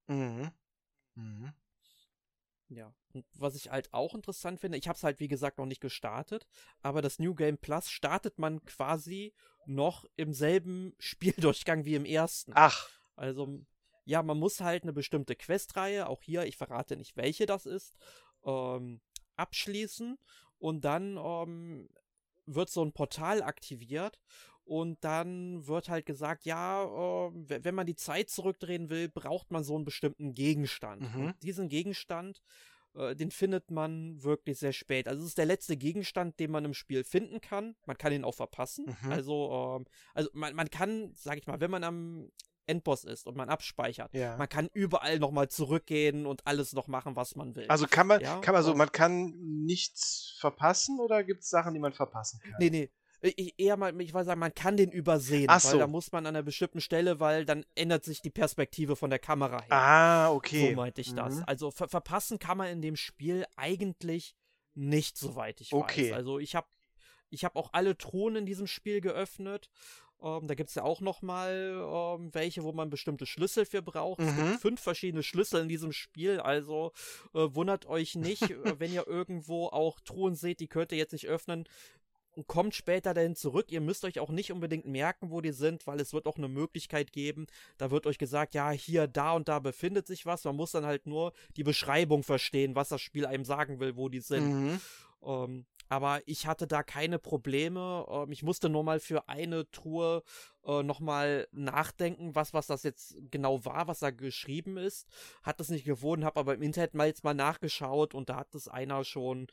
Ja, und was ich halt auch interessant finde, ich habe es halt wie gesagt noch nicht gestartet, aber das New Game Plus startet man quasi noch im selben Spieldurchgang wie im ersten. Ach. Also, ja, man muss halt eine bestimmte Questreihe, auch hier, ich verrate nicht, welche das ist, abschließen und dann wird so ein Portal aktiviert und dann wird halt gesagt, wenn man die Zeit zurückdrehen will, braucht man so einen bestimmten Gegenstand. Und diesen Gegenstand, den findet man wirklich sehr spät. Also es ist der letzte Gegenstand, den man im Spiel finden kann. Man kann ihn auch verpassen. Also man kann, sag ich mal, wenn man am Endboss ist und man abspeichert, man kann überall nochmal zurückgehen und alles noch machen, was man will. Also man kann nichts verpassen oder gibt es Sachen, die man verpassen kann? Nee. Ich würde sagen, man kann den übersehen, weil da muss man an einer bestimmten Stelle, weil dann ändert sich die Perspektive von der Kamera her. Okay. So meinte ich das. Also verpassen kann man in dem Spiel eigentlich nicht, soweit ich weiß. Also ich hab auch alle Truhen in diesem Spiel geöffnet. Da gibt es ja auch noch mal welche, wo man bestimmte Schlüssel für braucht. Es gibt 5 verschiedene Schlüssel in diesem Spiel, also wundert euch nicht, wenn ihr irgendwo auch Truhen seht, die könnt ihr jetzt nicht öffnen. Kommt später dahin zurück. Ihr müsst euch auch nicht unbedingt merken, wo die sind, weil es wird auch eine Möglichkeit geben. Da wird euch gesagt, ja, hier, da und da befindet sich was. Man muss dann halt nur die Beschreibung verstehen, was das Spiel einem sagen will, wo die sind. Aber ich hatte da keine Probleme. Ich musste nur mal für eine Truhe nochmal nachdenken, was das jetzt genau war, was da geschrieben ist. Hat das nicht gewohnt, habe aber im Internet jetzt mal nachgeschaut und da hat es einer schon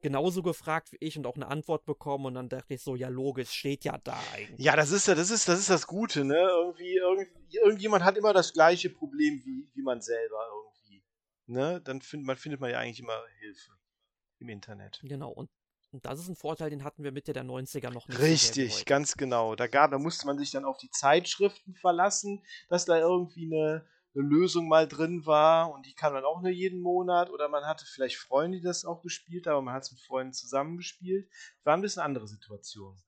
genauso gefragt wie ich und auch eine Antwort bekommen und dann dachte ich so, ja logisch, steht ja da eigentlich. Ja, das ist das Gute, ne? Irgendjemand hat immer das gleiche Problem wie man selber irgendwie. Ne? Dann findet man ja eigentlich immer Hilfe im Internet. Genau, und das ist ein Vorteil, den hatten wir Mitte der 90er noch nicht so sehr wie Richtig, heute. ganz genau. Da musste man sich dann auf die Zeitschriften verlassen, dass da irgendwie eine Lösung mal drin war und die kam dann auch nur jeden Monat oder man hatte vielleicht Freunde, die das auch gespielt haben, aber man hat es mit Freunden zusammengespielt. War ein bisschen andere Situation.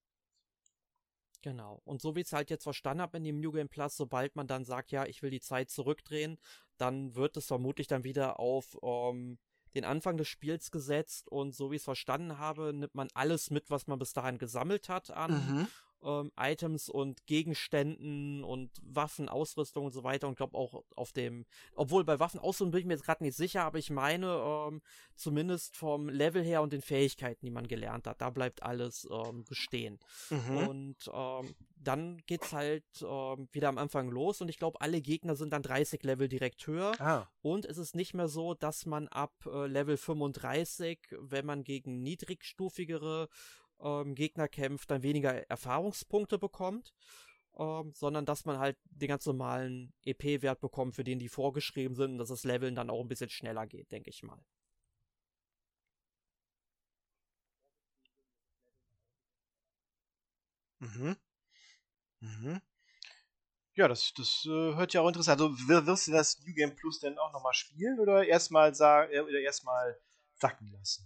Genau. Und so wie ich es halt jetzt verstanden habe in dem New Game Plus, sobald man dann sagt, ja, ich will die Zeit zurückdrehen, dann wird es vermutlich dann wieder auf den Anfang des Spiels gesetzt und so wie ich es verstanden habe, nimmt man alles mit, was man bis dahin gesammelt hat an Items und Gegenständen und Waffen, Ausrüstung und so weiter und glaube auch obwohl bei Waffenausrüstung bin ich mir jetzt gerade nicht sicher, aber ich meine, zumindest vom Level her und den Fähigkeiten, die man gelernt hat, da bleibt alles bestehen. Und dann geht's halt wieder am Anfang los und ich glaube, alle Gegner sind dann 30 Level direkt höher. Und es ist nicht mehr so, dass man ab Level 35, wenn man gegen niedrigstufigere Gegner kämpft, dann weniger Erfahrungspunkte bekommt, sondern dass man halt den ganz normalen EP-Wert bekommt, für den die vorgeschrieben sind und dass das Leveln dann auch ein bisschen schneller geht, denke ich mal. Ja, das hört ja auch interessant. Also wirst du das New Game Plus denn auch nochmal spielen oder erstmal sacken lassen?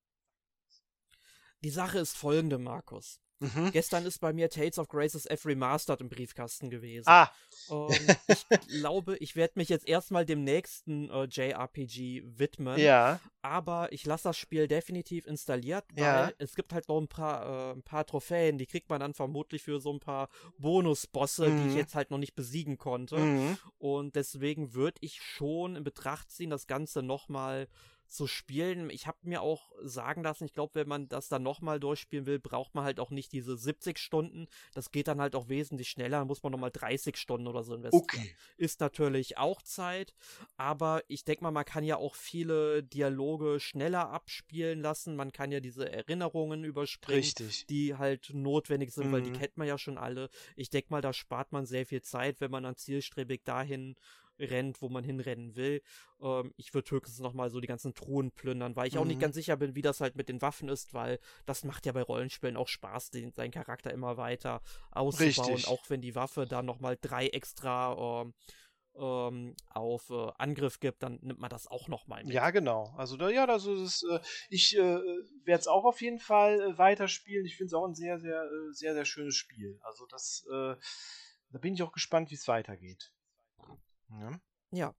Die Sache ist folgende, Markus. Gestern ist bei mir Tales of Graces F Remastered im Briefkasten gewesen. Ich glaube, ich werde mich jetzt erstmal dem nächsten JRPG widmen. Ja. Aber ich lasse das Spiel definitiv installiert, weil es gibt halt noch ein paar Trophäen, die kriegt man dann vermutlich für so ein paar Bonusbosse, die ich jetzt halt noch nicht besiegen konnte. Und deswegen würde ich schon in Betracht ziehen, das Ganze nochmal zu spielen. Ich habe mir auch sagen lassen, ich glaube, wenn man das dann nochmal durchspielen will, braucht man halt auch nicht diese 70 Stunden. Das geht dann halt auch wesentlich schneller. Dann muss man nochmal 30 Stunden oder so investieren. Okay. Ist natürlich auch Zeit, aber ich denke mal, man kann ja auch viele Dialoge schneller abspielen lassen. Man kann ja diese Erinnerungen überspringen, Richtig. die halt notwendig sind, weil die kennt man ja schon alle. Ich denke mal, da spart man sehr viel Zeit, wenn man dann zielstrebig dahin rennt, wo man hinrennen will. Ich würde höchstens nochmal so die ganzen Truhen plündern, weil ich auch nicht ganz sicher bin, wie das halt mit den Waffen ist, weil das macht ja bei Rollenspielen auch Spaß, seinen Charakter immer weiter auszubauen, Richtig. auch wenn die Waffe da nochmal 3 extra auf Angriff gibt, dann nimmt man das auch nochmal mit. Ja, genau. Also ich werde es auch auf jeden Fall weiterspielen. Ich finde es auch ein sehr, sehr, sehr, sehr schönes Spiel. Also da bin ich auch gespannt, wie es weitergeht. Ja.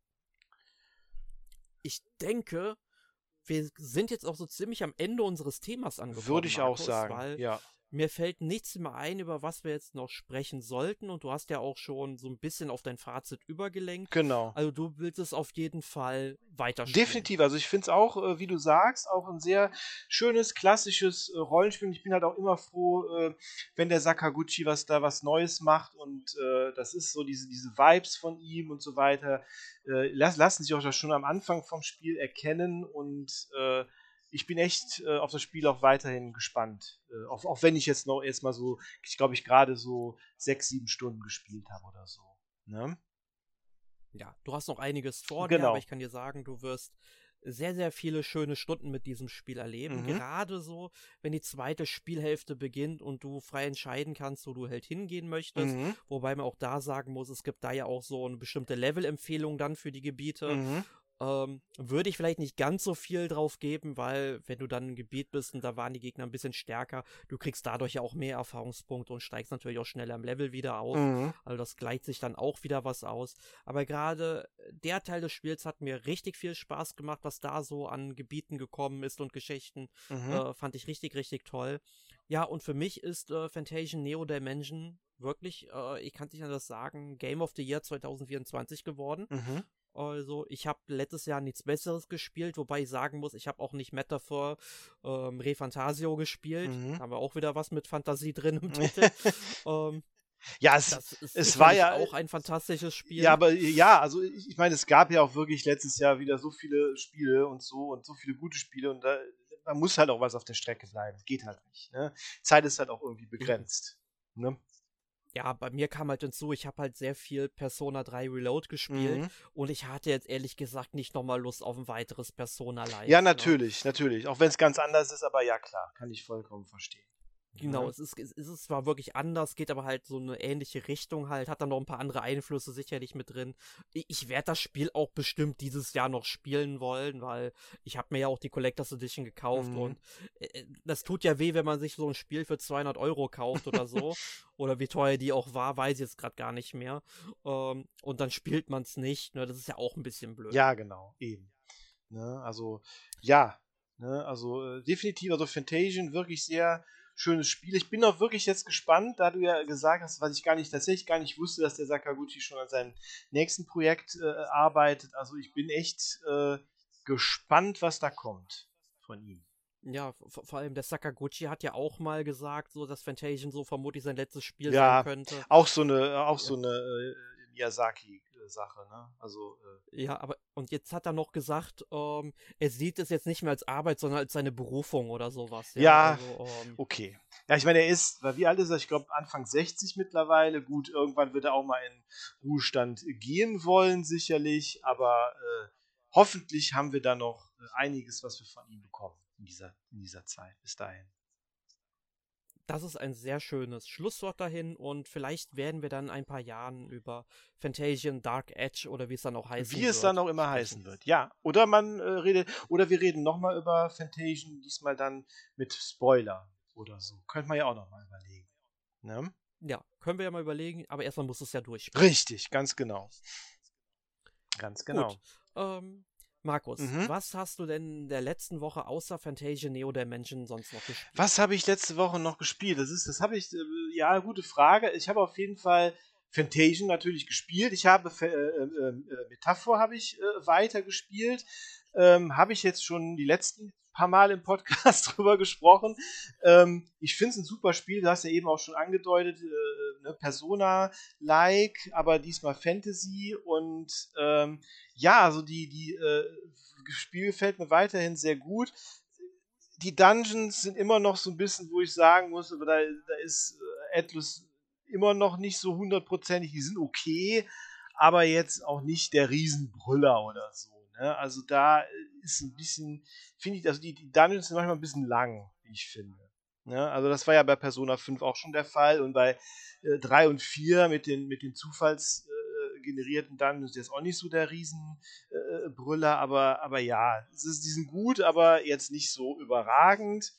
Ich denke, wir sind jetzt auch so ziemlich am Ende unseres Themas angekommen. Würde ich Markus, auch sagen, weil ja. mir fällt nichts mehr ein, über was wir jetzt noch sprechen sollten und du hast ja auch schon so ein bisschen auf dein Fazit übergelenkt. Genau. Also du willst es auf jeden Fall weiterspielen. Definitiv, also ich finde es auch, wie du sagst, auch ein sehr schönes, klassisches Rollenspiel. Ich bin halt auch immer froh, wenn der Sakaguchi was Neues macht und das ist so diese Vibes von ihm und so weiter. Lassen sich auch schon am Anfang vom Spiel erkennen und ich bin echt auf das Spiel auch weiterhin gespannt. Auch wenn ich jetzt noch erstmal so, ich glaube, ich gerade so 6-7 Stunden gespielt habe oder so. Ne? Ja, du hast noch einiges vor dir, aber ich kann dir sagen, du wirst sehr, sehr viele schöne Stunden mit diesem Spiel erleben. Gerade so, wenn die zweite Spielhälfte beginnt und du frei entscheiden kannst, wo du halt hingehen möchtest. Wobei man auch da sagen muss, es gibt da ja auch so eine bestimmte Level-Empfehlung dann für die Gebiete. Würde ich vielleicht nicht ganz so viel drauf geben, weil wenn du dann im Gebiet bist und da waren die Gegner ein bisschen stärker, du kriegst dadurch ja auch mehr Erfahrungspunkte und steigst natürlich auch schneller im Level wieder auf. Also das gleicht sich dann auch wieder was aus. Aber gerade der Teil des Spiels hat mir richtig viel Spaß gemacht, was da so an Gebieten gekommen ist und Geschichten. Fand ich richtig, richtig toll. Ja, und für mich ist Fantasian Neo Dimension wirklich, ich kann nicht anders sagen, Game of the Year 2024 geworden. Also, ich habe letztes Jahr nichts Besseres gespielt, wobei ich sagen muss, ich habe auch nicht Metaphor Refantasio gespielt. Da haben wir auch wieder was mit Fantasie drin im Titel. Ja, es war ja auch ein fantastisches Spiel. Ja, aber ja, also ich meine, es gab ja auch wirklich letztes Jahr wieder so viele Spiele und so viele gute Spiele und man muss halt auch was auf der Strecke bleiben. Geht halt nicht. Ne? Zeit ist halt auch irgendwie begrenzt. Ne? Ja, bei mir kam halt hinzu, ich habe halt sehr viel Persona 3 Reload gespielt und ich hatte jetzt ehrlich gesagt nicht nochmal Lust auf ein weiteres Persona Live. Ja, natürlich. Auch wenn es ganz anders ist, aber ja klar, kann ich vollkommen verstehen. Genau, es ist zwar wirklich anders, geht aber halt so eine ähnliche Richtung halt, hat dann noch ein paar andere Einflüsse sicherlich mit drin. Ich werde das Spiel auch bestimmt dieses Jahr noch spielen wollen, weil ich habe mir ja auch die Collectors Edition gekauft und das tut ja weh, wenn man sich so ein Spiel für 200 € kauft oder so. Oder wie teuer die auch war, weiß ich jetzt gerade gar nicht mehr. Und dann spielt man es nicht, ne? Das ist ja auch ein bisschen blöd. Ja, genau, eben. Ne? Also, ja. Ne? Also, definitiv, also Fantasian wirklich sehr schönes Spiel. Ich bin auch wirklich jetzt gespannt, da du ja gesagt hast, was ich tatsächlich gar nicht wusste, dass der Sakaguchi schon an seinem nächsten Projekt arbeitet. Also ich bin echt gespannt, was da kommt von ihm. Ja, vor allem der Sakaguchi hat ja auch mal gesagt, so dass Fantasian so vermutlich sein letztes Spiel sein könnte. Auch so eine Miyazaki-Sache, ne? Also, ja, aber und jetzt hat er noch gesagt, er sieht es jetzt nicht mehr als Arbeit, sondern als seine Berufung oder sowas. Ja, also, okay. Ja, ich meine, wie alt ist er? Ich glaube Anfang 60 mittlerweile. Gut, irgendwann wird er auch mal in Ruhestand gehen wollen, sicherlich. Aber hoffentlich haben wir da noch einiges, was wir von ihm bekommen in dieser Zeit. Bis dahin. Das ist ein sehr schönes Schlusswort dahin und vielleicht werden wir dann in ein paar Jahren über Fantasian Dark Edge oder wie es dann auch heißen wird. Wie es dann auch immer heißen wird, ja. Oder wir reden nochmal über Fantasian, diesmal dann mit Spoiler oder so. Könnte man ja auch nochmal überlegen. Ne? Ja, können wir ja mal überlegen, aber erstmal muss es ja durchspielen. Richtig, ganz genau. Ganz genau. Gut, Markus, was hast du denn in der letzten Woche außer Fantasia Neo Dimension sonst noch gespielt? Was habe ich letzte Woche noch gespielt? Gute Frage. Ich habe auf jeden Fall Fantasian natürlich gespielt. Ich habe Metaphor habe ich weiter gespielt. Habe ich jetzt schon die letzten paar Mal im Podcast drüber gesprochen. Ich finde es ein super Spiel. Du hast ja eben auch schon angedeutet, Persona-like, aber diesmal Fantasy und also die Spiel gefällt mir weiterhin sehr gut. Die Dungeons sind immer noch so ein bisschen, wo ich sagen muss, aber da ist Atlus immer noch nicht so hundertprozentig. Die sind okay, aber jetzt auch nicht der Riesenbrüller oder so. Ne? Also da ist ein bisschen, finde ich, also die Dungeons sind manchmal ein bisschen lang, wie ich finde. Ne? Also das war ja bei Persona 5 auch schon der Fall und bei 3 und 4 mit den zufallsgenerierten Dungeons ist auch nicht so der Riesenbrüller, aber ja, die sind gut, aber jetzt nicht so überragend.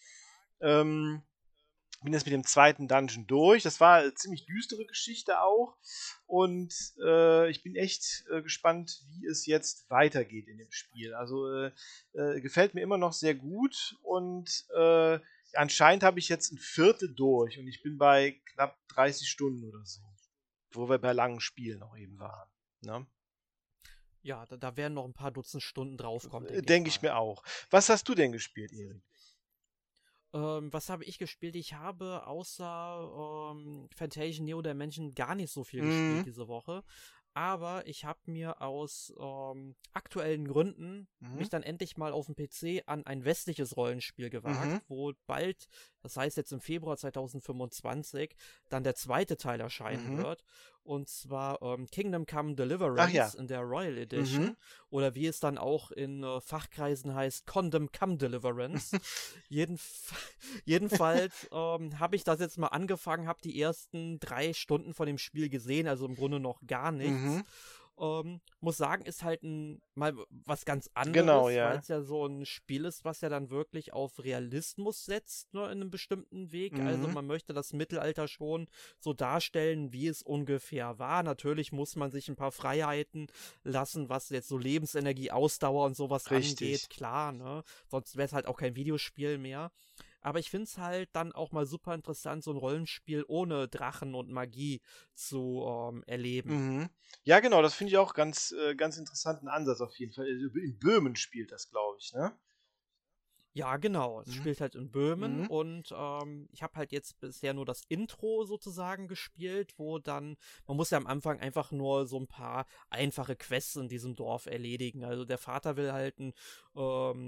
Bin jetzt mit dem zweiten Dungeon durch. Das war eine ziemlich düstere Geschichte auch. Und ich bin echt gespannt, wie es jetzt weitergeht in dem Spiel. Also gefällt mir immer noch sehr gut. Und anscheinend habe ich jetzt ein Viertel durch. Und ich bin bei knapp 30 Stunden oder so. Wo wir bei langen Spielen noch eben waren. Ne? Ja, da werden noch ein paar Dutzend Stunden draufkommen. Denke ich mir auch. Was hast du denn gespielt, Erik? Was habe ich gespielt? Ich habe außer Fantasia Neo Dimension gar nicht so viel gespielt diese Woche. Aber ich habe mir aus aktuellen Gründen mich dann endlich mal auf dem PC an ein westliches Rollenspiel gewagt, wo bald, das heißt jetzt im Februar 2025, dann der zweite Teil erscheinen wird. Und zwar Kingdom Come Deliverance in der Royal Edition. Oder wie es dann auch in Fachkreisen heißt, Condom Come Deliverance. Jedenfalls habe ich das jetzt mal angefangen, habe die ersten 3 Stunden von dem Spiel gesehen, also im Grunde noch gar nichts. Muss sagen, ist halt mal was ganz anderes, weil es ja so ein Spiel ist, was ja dann wirklich auf Realismus setzt, ne, in einem bestimmten Weg. Also man möchte das Mittelalter schon so darstellen, wie es ungefähr war. Natürlich muss man sich ein paar Freiheiten lassen, was jetzt so Lebensenergie, Ausdauer und sowas angeht, klar, ne? Sonst wäre es halt auch kein Videospiel mehr. Aber ich finde es halt dann auch mal super interessant, so ein Rollenspiel ohne Drachen und Magie zu erleben. Ja, genau, das finde ich auch ganz interessanten Ansatz auf jeden Fall. In Böhmen spielt das, glaube ich, ne? Ja, genau. Es spielt halt in Böhmen und ich habe halt jetzt bisher nur das Intro sozusagen gespielt, wo dann, man muss ja am Anfang einfach nur so ein paar einfache Quests in diesem Dorf erledigen. Also der Vater will halt ein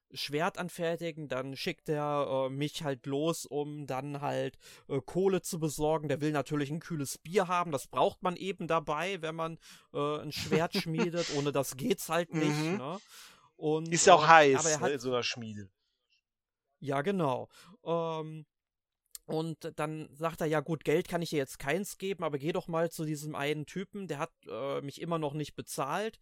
Schwert anfertigen, dann schickt er mich halt los, um dann halt Kohle zu besorgen. Der will natürlich ein kühles Bier haben, das braucht man eben dabei, wenn man ein Schwert schmiedet, ohne das geht's halt nicht, ne? Und, ist ja auch aber heiß, er hat, ne, in so einer Schmiede. ja genau, und dann sagt er, ja gut, Geld kann ich dir jetzt keins geben, aber geh doch mal zu diesem einen Typen, der hat mich immer noch nicht bezahlt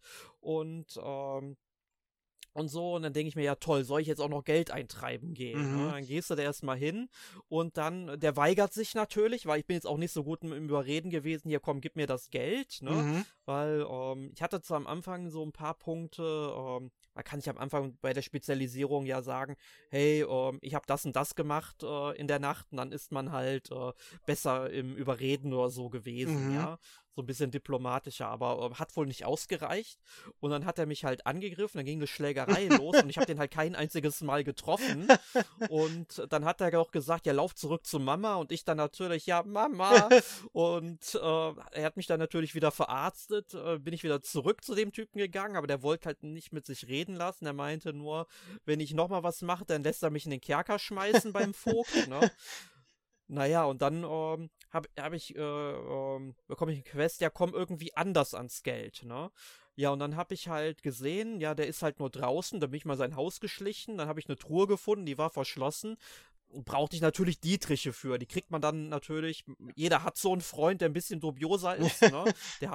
und so, und dann denke ich mir, ja toll, soll ich jetzt auch noch Geld eintreiben gehen? Ne? Dann gehst du da erstmal hin und dann, der weigert sich natürlich, weil ich bin jetzt auch nicht so gut im Überreden gewesen, hier komm, gib mir das Geld, ne? Weil ich hatte zwar am Anfang so ein paar Punkte, man kann sich am Anfang bei der Spezialisierung ja sagen, hey, ich habe das und das gemacht in der Nacht, und dann ist man halt besser im Überreden oder so gewesen, ja? So ein bisschen diplomatischer, aber hat wohl nicht ausgereicht. Und dann hat er mich halt angegriffen, dann ging eine Schlägerei los und ich habe den halt kein einziges Mal getroffen. Und dann hat er auch gesagt, ja, lauf zurück zu Mama, und ich dann natürlich, ja, Mama. Und er hat mich dann natürlich wieder verarztet, bin ich wieder zurück zu dem Typen gegangen, aber der wollte halt nicht mit sich reden lassen. Er meinte nur, wenn ich nochmal was mache, dann lässt er mich in den Kerker schmeißen beim Vogt, ne? Naja, und dann bekomme ich eine Quest, ja, komm irgendwie anders ans Geld, ne? Ja, und dann habe ich halt gesehen, ja, der ist halt nur draußen, da bin ich mal sein Haus geschlichen, dann habe ich eine Truhe gefunden, die war verschlossen. Brauchte ich natürlich Dietriche für. Die kriegt man dann natürlich, jeder hat so einen Freund, der ein bisschen dubioser ist, ne?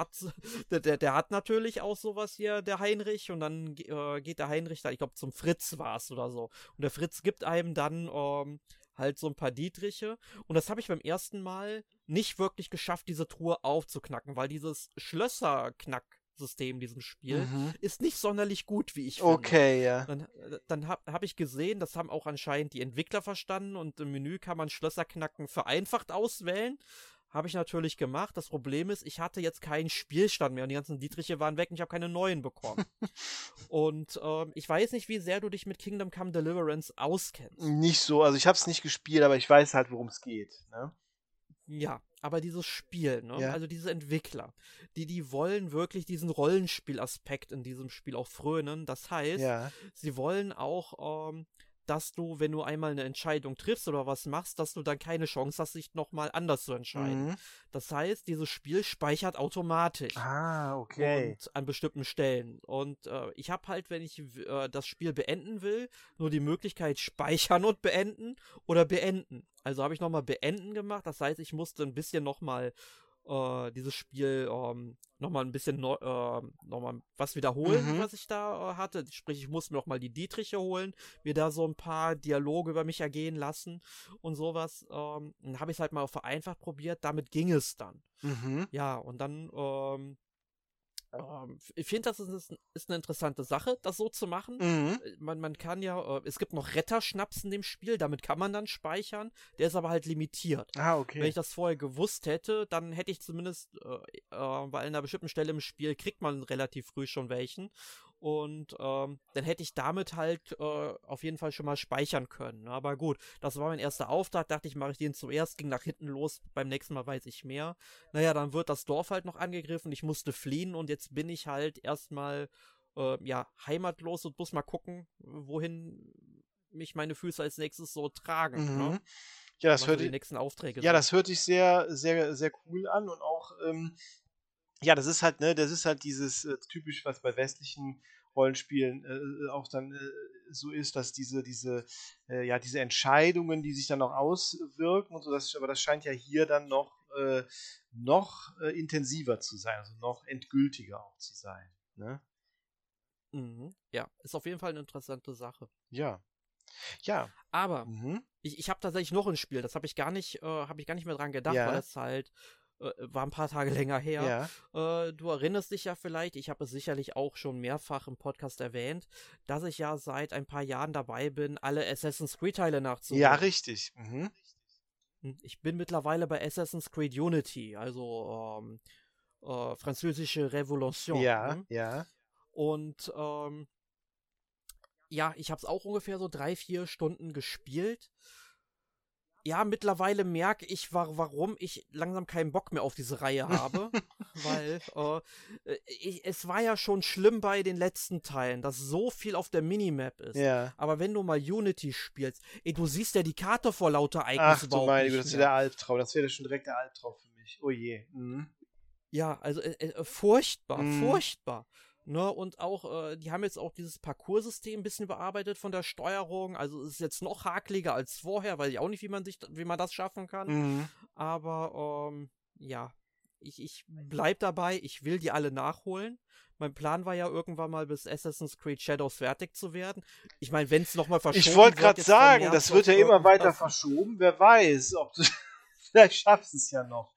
Der hat natürlich auch sowas hier, der Heinrich, und dann geht der Heinrich da, ich glaube, zum Fritz war es oder so. Und der Fritz gibt einem dann halt so ein paar Dietriche. Und das habe ich beim ersten Mal nicht wirklich geschafft, diese Truhe aufzuknacken, weil dieses Schlösserknacksystem in diesem Spiel ist nicht sonderlich gut, wie ich finde. Okay, ja. Dann hab ich gesehen, das haben auch anscheinend die Entwickler verstanden, und im Menü kann man Schlösserknacken vereinfacht auswählen. Habe ich natürlich gemacht. Das Problem ist, ich hatte jetzt keinen Spielstand mehr und die ganzen Dietriche waren weg und ich habe keine neuen bekommen. Und ich weiß nicht, wie sehr du dich mit Kingdom Come Deliverance auskennst. Nicht so, also ich habe es nicht gespielt, aber ich weiß halt, worum es geht, ne? Ja, aber dieses Spiel, ne? Ja. Also diese Entwickler, die wollen wirklich diesen Rollenspielaspekt in diesem Spiel auch frönen. Das heißt, sie wollen auch, dass du, wenn du einmal eine Entscheidung triffst oder was machst, dass du dann keine Chance hast, dich nochmal anders zu entscheiden. Das heißt, dieses Spiel speichert automatisch. Ah, okay. Und an bestimmten Stellen. Und ich habe halt, wenn ich das Spiel beenden will, nur die Möglichkeit speichern und beenden oder beenden. Also habe ich nochmal beenden gemacht. Das heißt, ich musste ein bisschen nochmal dieses Spiel nochmal ein bisschen nochmal was wiederholen, was ich da hatte. Sprich, ich musste mir nochmal die Dietriche holen, mir da so ein paar Dialoge über mich ergehen lassen und sowas. Dann habe ich es halt mal vereinfacht probiert. Damit ging es dann. Ja, und dann ich finde, das ist eine interessante Sache, das so zu machen. Man kann ja, es gibt noch Retterschnaps in dem Spiel, damit kann man dann speichern. Der ist aber halt limitiert. Ah, okay. Wenn ich das vorher gewusst hätte, dann hätte ich zumindest, bei einer bestimmten Stelle im Spiel kriegt man relativ früh schon welchen. Und dann hätte ich damit halt auf jeden Fall schon mal speichern können. Aber gut, das war mein erster Auftrag. Dachte ich, mache ich den zuerst, ging nach hinten los. Beim nächsten Mal weiß ich mehr. Naja, dann wird das Dorf halt noch angegriffen. Ich musste fliehen und jetzt bin ich halt erstmal heimatlos und muss mal gucken, wohin mich meine Füße als nächstes so tragen. Ne? Ja, das hört die nächsten Aufträge das hört sich sehr, sehr, sehr cool an und auch ja, das ist halt, ne, das ist halt dieses typisch, was bei westlichen Rollenspielen auch dann so ist, dass diese Entscheidungen, die sich dann noch auswirken und so, aber das scheint ja hier dann noch intensiver zu sein, also noch endgültiger auch zu sein, ne? Ja, ist auf jeden Fall eine interessante Sache. Ja. Ja. Aber ich habe tatsächlich noch ein Spiel, das habe ich gar nicht mehr dran gedacht, weil es halt war ein paar Tage länger her. Du erinnerst dich ja vielleicht, ich habe es sicherlich auch schon mehrfach im Podcast erwähnt, dass ich ja seit ein paar Jahren dabei bin, alle Assassin's Creed-Teile nachzuholen. Ja, richtig. Ich bin mittlerweile bei Assassin's Creed Unity, also französische Revolution. Ja. Und ja, ich habe es auch ungefähr so 3-4 Stunden gespielt. Ja, mittlerweile merke ich, warum ich langsam keinen Bock mehr auf diese Reihe habe, weil es war ja schon schlimm bei den letzten Teilen, dass so viel auf der Minimap ist. Ja. Aber wenn du mal Unity spielst, du siehst ja die Karte vor lauter Ach Icons du überhaupt meine nicht Güte, das ist mehr. der Albtraum. Das wäre schon direkt der Albtraum für mich. Oh je. Mhm. Ja, also furchtbar, furchtbar. Ne, und auch, die haben jetzt auch dieses Parcoursystem ein bisschen überarbeitet von der Steuerung. Also es ist jetzt noch hakeliger als vorher, weiß ich auch nicht, wie man das schaffen kann. Mhm. Aber ja, ich bleib dabei, ich will die alle nachholen. Mein Plan war ja irgendwann mal bis Assassin's Creed Shadows fertig zu werden. Ich meine, wenn es nochmal verschoben Ich wollte wird, gerade jetzt von sagen, März das wird ja auf immer weiter irgendwas. verschoben. Wer weiß, ob du vielleicht schaffst es ja noch.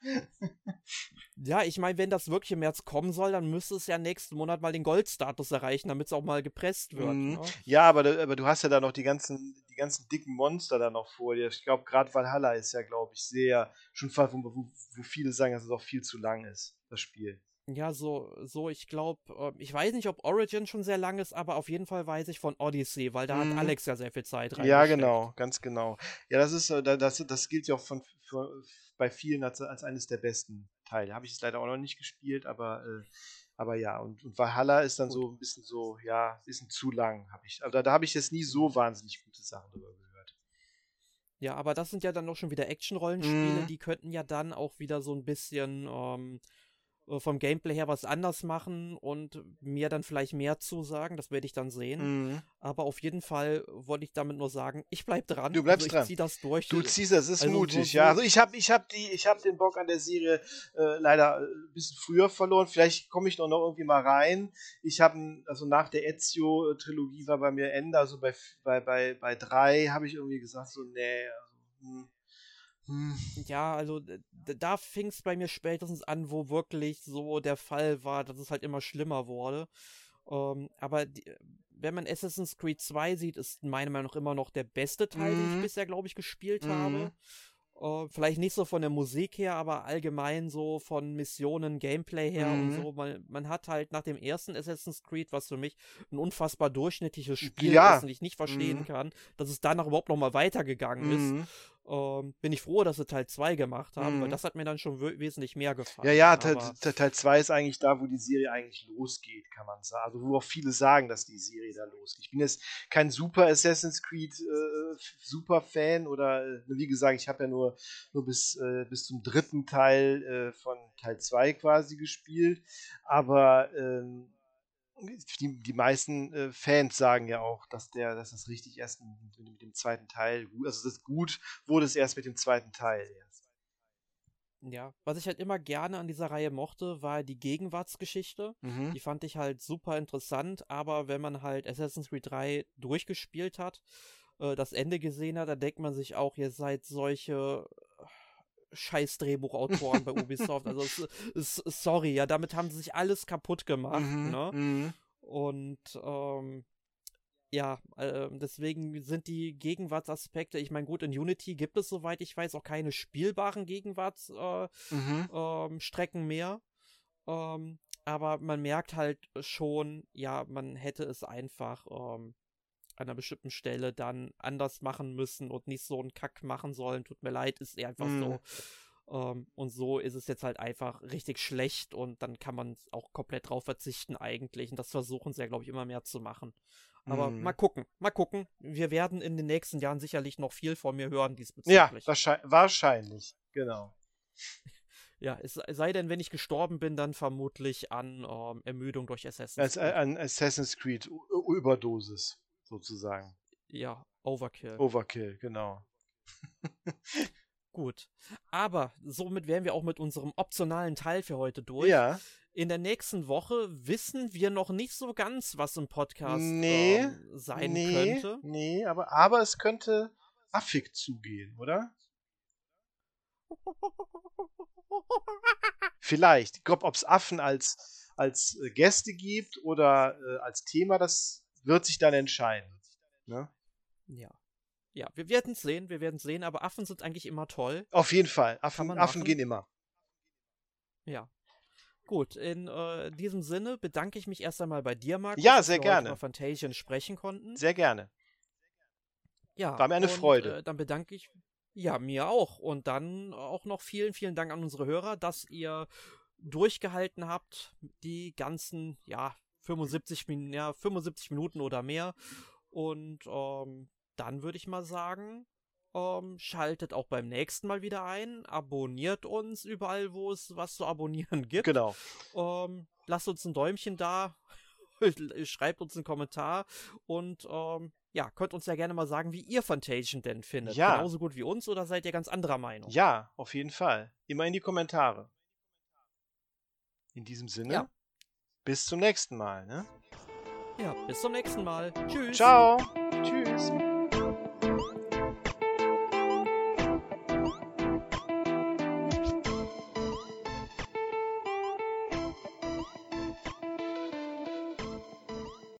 Ja, ich meine, wenn das wirklich im März kommen soll, dann müsste es ja nächsten Monat mal den Goldstatus erreichen, damit es auch mal gepresst wird. Mhm. Ne? Ja, aber du hast ja da noch die ganzen dicken Monster da noch vor dir. Ich glaube, gerade Valhalla ist ja, glaube ich, schon fast, wo viele sagen, dass es auch viel zu lang ist, das Spiel. Ja, ich glaube, ich weiß nicht, ob Origin schon sehr lang ist, aber auf jeden Fall weiß ich von Odyssey, weil da hat Alex ja sehr viel Zeit reingesteckt. Ja, genau, ganz genau. Ja, das gilt ja auch bei vielen als eines der besten Teile. Habe ich es leider auch noch nicht gespielt, aber ja, und Valhalla ist dann so ein bisschen so, ja, ein bisschen zu lang, habe ich. Aber da habe ich jetzt nie so wahnsinnig gute Sachen drüber gehört. Ja, aber das sind ja dann noch schon wieder Action-Rollenspiele, die könnten ja dann auch wieder so ein bisschen vom Gameplay her was anders machen und mir dann vielleicht mehr zusagen, das werde ich dann sehen. Aber auf jeden Fall wollte ich damit nur sagen, ich bleib dran. Du bleibst dran. Ich zieh das durch. Du ziehst das, ist mutig, ja. Also ich hab den Bock an der Serie leider ein bisschen früher verloren. Vielleicht komme ich noch irgendwie mal rein. Also nach der Ezio-Trilogie war bei mir Ende, also bei 3 habe ich irgendwie gesagt, so, nee, also, Ja, also da fing es bei mir spätestens an, wo wirklich so der Fall war, dass es halt immer schlimmer wurde. Aber wenn man Assassin's Creed 2 sieht, ist meiner Meinung nach immer noch der beste Teil, den ich bisher, glaube ich, gespielt habe. Vielleicht nicht so von der Musik her, aber allgemein so von Missionen, Gameplay her und so. Man hat halt nach dem ersten Assassin's Creed, was für mich ein unfassbar durchschnittliches Spiel ist und ich nicht verstehen kann, dass es danach überhaupt noch mal weitergegangen ist. Bin ich froh, dass sie Teil 2 gemacht haben, weil das hat mir dann schon wesentlich mehr gefallen. Ja, Teil 2 ist eigentlich da, wo die Serie eigentlich losgeht, kann man sagen. Also wo auch viele sagen, dass die Serie da losgeht. Ich bin jetzt kein super Assassin's Creed super Fan oder wie gesagt, ich habe ja nur bis zum 3. Teil von Teil 2 quasi gespielt, aber die meisten Fans sagen ja auch, dass das richtig erst mit dem 2. Teil, also das gut wurde es erst mit dem 2. Teil erst. Ja, was ich halt immer gerne an dieser Reihe mochte, war die Gegenwartsgeschichte. Die fand ich halt super interessant, aber wenn man halt Assassin's Creed 3 durchgespielt hat, das Ende gesehen hat, da denkt man sich auch, ihr seid solche scheiß Drehbuchautoren bei Ubisoft. Also sorry, ja, damit haben sie sich alles kaputt gemacht, ne? Und ja, deswegen sind die Gegenwartsaspekte, ich meine, gut, in Unity gibt es, soweit ich weiß, auch keine spielbaren Gegenwartsstrecken mehr. Aber man merkt halt schon, ja, man hätte es einfach an einer bestimmten Stelle dann anders machen müssen und nicht so einen Kack machen sollen. Tut mir leid, ist eher einfach so. Und so ist es jetzt halt einfach richtig schlecht und dann kann man auch komplett drauf verzichten eigentlich. Und das versuchen sie ja, glaube ich, immer mehr zu machen. Aber mal gucken. Wir werden in den nächsten Jahren sicherlich noch viel von mir hören diesbezüglich. Ja, wahrscheinlich, genau. Ja, es sei denn, wenn ich gestorben bin, dann vermutlich an Ermüdung durch Assassin's Creed. An Assassin's Creed Überdosis, sozusagen. Ja, Overkill. Overkill, genau. Gut. Aber somit wären wir auch mit unserem optionalen Teil für heute durch. Ja. In der nächsten Woche wissen wir noch nicht so ganz, was im Podcast sein könnte. Nee, aber es könnte affig zugehen, oder? Vielleicht. Ich glaube, ob es Affen als Gäste gibt oder als Thema, das wird sich dann entscheiden. Ne? Ja, wir werden es sehen, aber Affen sind eigentlich immer toll. Auf jeden Fall. Affen gehen immer. Ja. Gut, in diesem Sinne bedanke ich mich erst einmal bei dir, Markus, ja, sehr dass wir gerne. heute über Fantasian sprechen konnten. Sehr gerne. Ja, war mir eine Freude. Dann bedanke ich Ja, mir auch. Und dann auch noch vielen, vielen Dank an unsere Hörer, dass ihr durchgehalten habt, die ganzen, 75 Minuten oder mehr. Und dann würde ich mal sagen, schaltet auch beim nächsten Mal wieder ein, abonniert uns überall, wo es was zu abonnieren gibt. Genau. Lasst uns ein Däumchen da, schreibt uns einen Kommentar und könnt uns ja gerne mal sagen, wie ihr Fantasian denn findet. Ja. Genauso gut wie uns oder seid ihr ganz anderer Meinung? Ja, auf jeden Fall. Immer in die Kommentare. In diesem Sinne, bis zum nächsten Mal. Ne? Ja, bis zum nächsten Mal. Tschüss. Ciao. Tschüss.